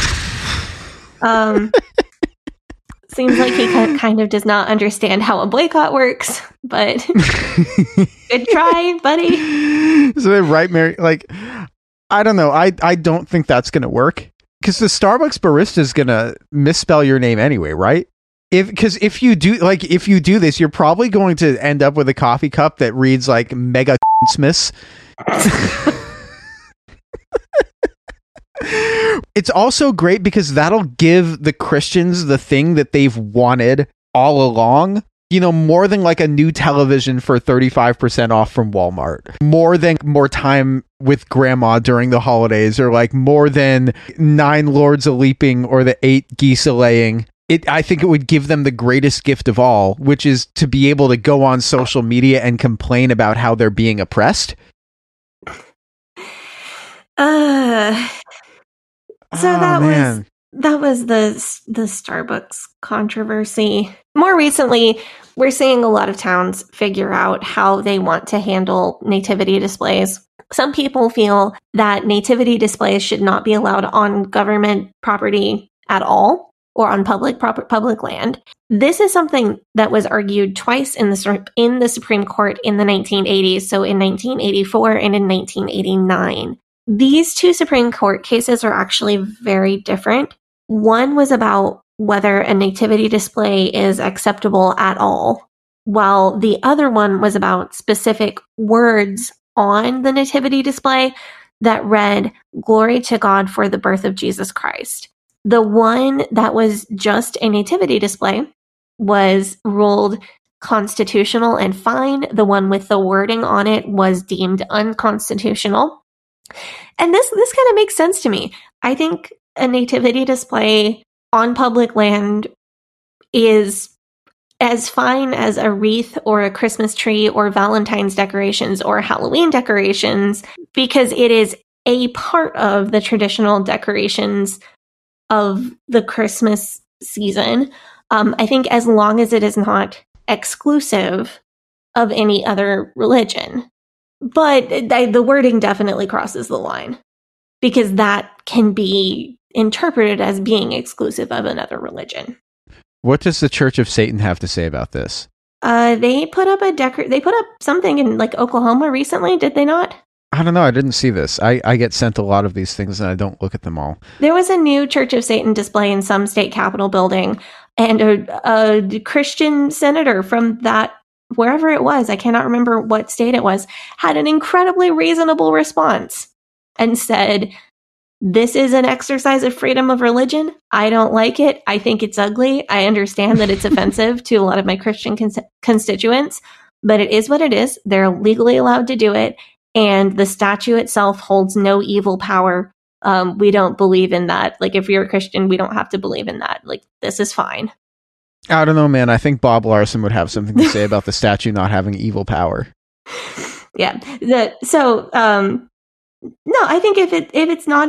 Seems like he kind of does not understand how a boycott works, but good try, buddy. So they write Mary, like, I don't know. I don't think that's going to work, because the Starbucks barista is going to misspell your name anyway, right? Because if you do this, you're probably going to end up with a coffee cup that reads like Mega Smiths. It's also great because that'll give the Christians the thing that they've wanted all along. You know, more than like a new television for 35% off from Walmart, more than more time with grandma during the holidays, or like more than 9 lords a leaping or the 8 geese a laying. I think it would give them the greatest gift of all, which is to be able to go on social media and complain about how they're being oppressed. That was the Starbucks controversy. More recently, we're seeing a lot of towns figure out how they want to handle nativity displays. Some people feel that nativity displays should not be allowed on government property at all, or on public land. This is something that was argued twice in the Supreme Court in the 1980s, so in 1984 and in 1989. These two Supreme Court cases are actually very different. One was about whether a nativity display is acceptable at all, while the other one was about specific words on the nativity display that read, "Glory to God for the birth of Jesus Christ." The one that was just a nativity display was ruled constitutional and fine. The one with the wording on it was deemed unconstitutional. And this kind of makes sense to me. I think a nativity display on public land is as fine as a wreath or a Christmas tree or Valentine's decorations or Halloween decorations, because it is a part of the traditional decorations of the Christmas season. I think as long as it is not exclusive of any other religion. But the wording definitely crosses the line, because that can be interpreted as being exclusive of another religion. What does the Church of Satan have to say about this? They put up something in like Oklahoma recently, did they not? I don't know. I didn't see this. I get sent a lot of these things and I don't look at them all. There was a new Church of Satan display in some state capitol building, and a Christian senator from that, wherever it was, I cannot remember what state it was, had an incredibly reasonable response and said, "This is an exercise of freedom of religion. I don't like it. I think it's ugly. I understand that it's offensive to a lot of my Christian constituents, but it is what it is. They're legally allowed to do it. And the statue itself holds no evil power. We don't believe in that. Like, if you're a Christian, we don't have to believe in that. Like, this is fine." I don't know, man. I think Bob Larson would have something to say about the statue not having evil power. Yeah. No, I think if it's not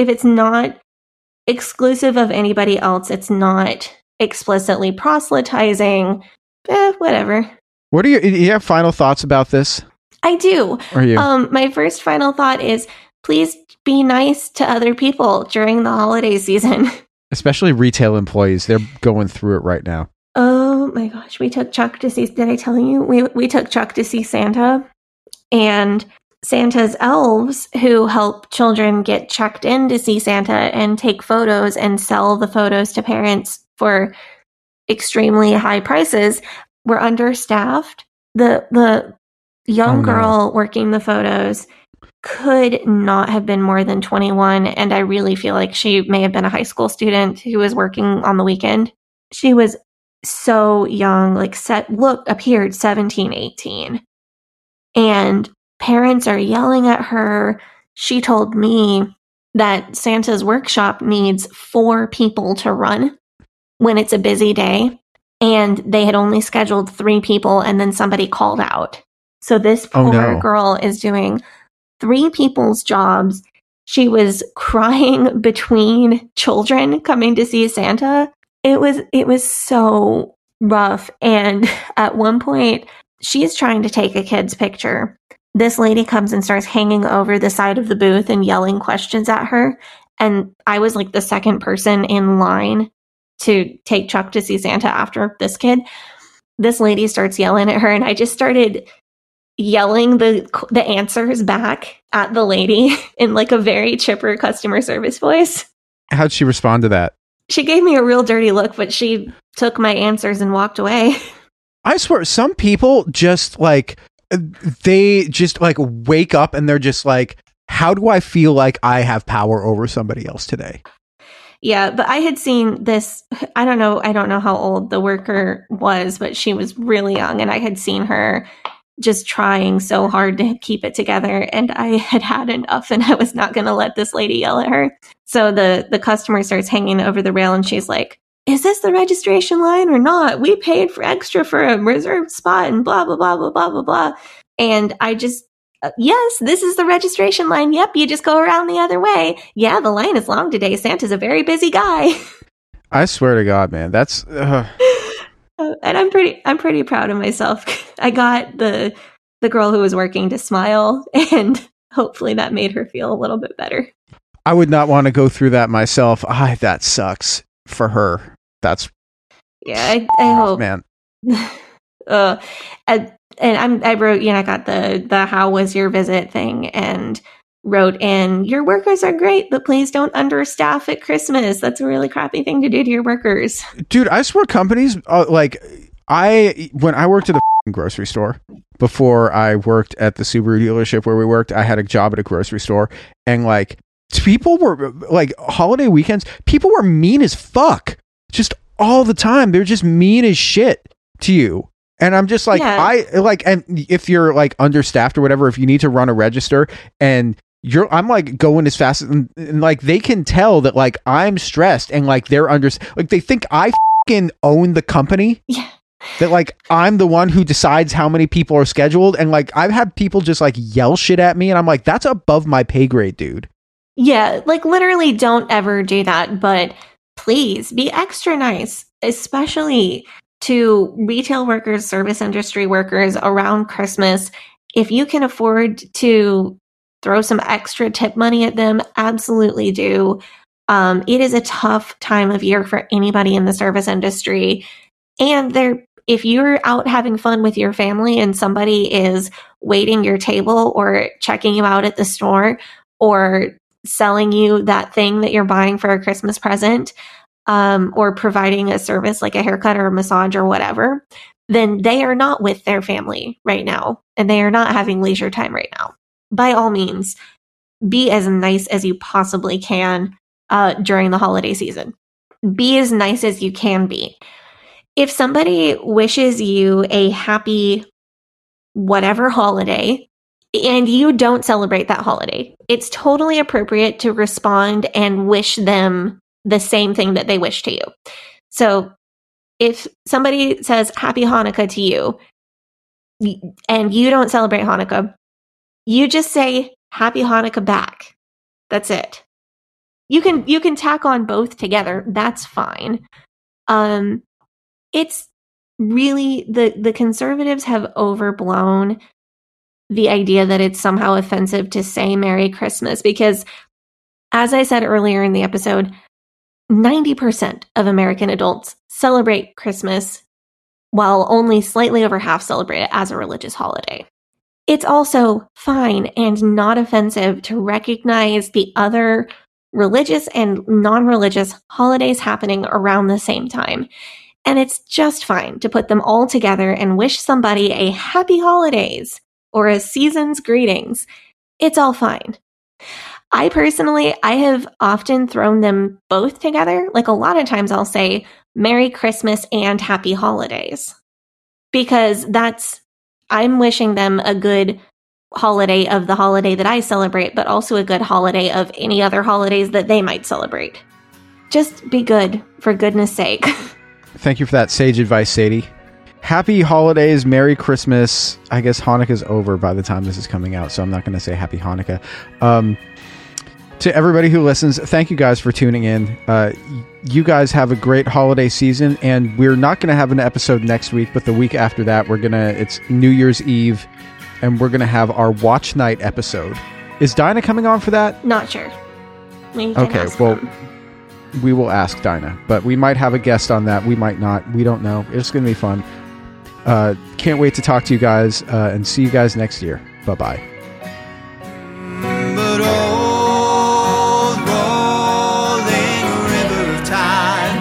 exclusive of anybody else, it's not explicitly proselytizing. Whatever. Do you have final thoughts about this? I do. Are you? My first final thought is, please be nice to other people during the holiday season. Especially retail employees. They're going through it right now. Oh my gosh. We took Chuck to see, did I tell you? We took Chuck to see Santa, and Santa's elves, who help children get checked in to see Santa and take photos and sell the photos to parents for extremely high prices, were understaffed. The young girl working the photos could not have been more than 21, and I really feel like she may have been a high school student who was working on the weekend. She was so young, appeared 17, 18. And parents are yelling at her. She told me that Santa's workshop needs 4 people to run when it's a busy day. And they had only scheduled 3 people, and then somebody called out. So this poor girl is doing 3 people's jobs. She was crying between children coming to see Santa. It was so rough. And at one point, she's trying to take a kid's picture. This lady comes and starts hanging over the side of the booth and yelling questions at her. And I was like the second person in line to take Chuck to see Santa after this kid. This lady starts yelling at her, and I just started yelling the answers back at the lady in like a very chipper customer service voice. How'd she respond to that? She gave me a real dirty look, but she took my answers and walked away. I swear, some people just like, they just like wake up and they're just like, how do I feel like I have power over somebody else today? Yeah, but I had seen this, I don't know how old the worker was, but she was really young, and I had seen her just trying so hard to keep it together, and I had enough, and I was not going to let this lady yell at her. So the customer starts hanging over the rail, and she's like, is this the registration line or not? We paid for extra for a reserved spot and blah, blah, blah, blah, blah, blah, blah. And I just, yes, this is the registration line. Yep, you just go around the other way. Yeah, the line is long today. Santa's a very busy guy. I swear to God, man, that's... And I'm pretty proud of myself. I got the girl who was working to smile, and hopefully that made her feel a little bit better. I would not want to go through that myself. That sucks for her. That's... Yeah, I hope. Man. And I wrote, I got the how was your visit thing, and wrote in, your workers are great, but please don't understaff at Christmas. That's a really crappy thing to do to your workers. Dude, I swear companies, when I worked at a grocery store, before I worked at the Subaru dealership where we worked, I had a job at a grocery store, and like, people were like, holiday weekends, people were mean as fuck. Just all the time. They're just mean as shit to you. And I'm just like, yeah. And if you're like understaffed or whatever, if you need to run a register and I'm like going as fast and like they can tell that like I'm stressed and like they're like they think I fucking own the company. Yeah. That like I'm the one who decides how many people are scheduled, and like I've had people just like yell shit at me, and I'm like, that's above my pay grade, dude. Yeah, like literally don't ever do that, but please be extra nice, especially to retail workers, service industry workers around Christmas. If you can afford to throw some extra tip money at them, absolutely do. It is a tough time of year for anybody in the service industry. And if you're out having fun with your family and somebody is waiting your table or checking you out at the store or selling you that thing that you're buying for a Christmas present, or providing a service like a haircut or a massage or whatever, then they are not with their family right now, and they are not having leisure time right now. By all means, be as nice as you possibly can during the holiday season. Be as nice as you can be. If somebody wishes you a happy whatever holiday and you don't celebrate that holiday, it's totally appropriate to respond and wish them the same thing that they wish to you. So if somebody says Happy Hanukkah to you and you don't celebrate Hanukkah, you just say Happy Hanukkah back. That's it. You can tack on both together. That's fine. It's really the conservatives have overblown the idea that it's somehow offensive to say Merry Christmas, because as I said earlier in the episode, 90% of American adults celebrate Christmas, while only slightly over half celebrate it as a religious holiday. It's also fine and not offensive to recognize the other religious and non-religious holidays happening around the same time. And it's just fine to put them all together and wish somebody a happy holidays or a season's greetings. It's all fine. I have often thrown them both together. Like a lot of times I'll say Merry Christmas and Happy Holidays, because I'm wishing them a good holiday of the holiday that I celebrate, but also a good holiday of any other holidays that they might celebrate. Just be good, for goodness sake. Thank you for that sage advice, Sadie. Happy holidays, Merry Christmas. I guess Hanukkah's over by the time this is coming out, so I'm not going to say Happy Hanukkah. To everybody who listens, thank you guys for tuning in. You guys have a great holiday season, and we're not going to have an episode next week, but the week after that, it's New Year's Eve, and we're going to have our Watch Night episode. Is Dinah coming on for that? Not sure. Okay, well, we will ask Dinah, but we might have a guest on that. We might not. We don't know. It's going to be fun. Can't wait to talk to you guys and see you guys next year. Bye-bye. But old rolling river of time,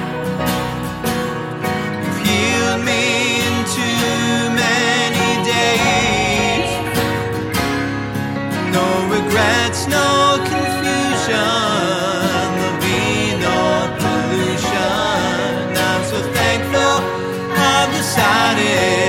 you've healed me in too many days. No regrets, no confusion. There'll be no pollution. I'm so thankful I've decided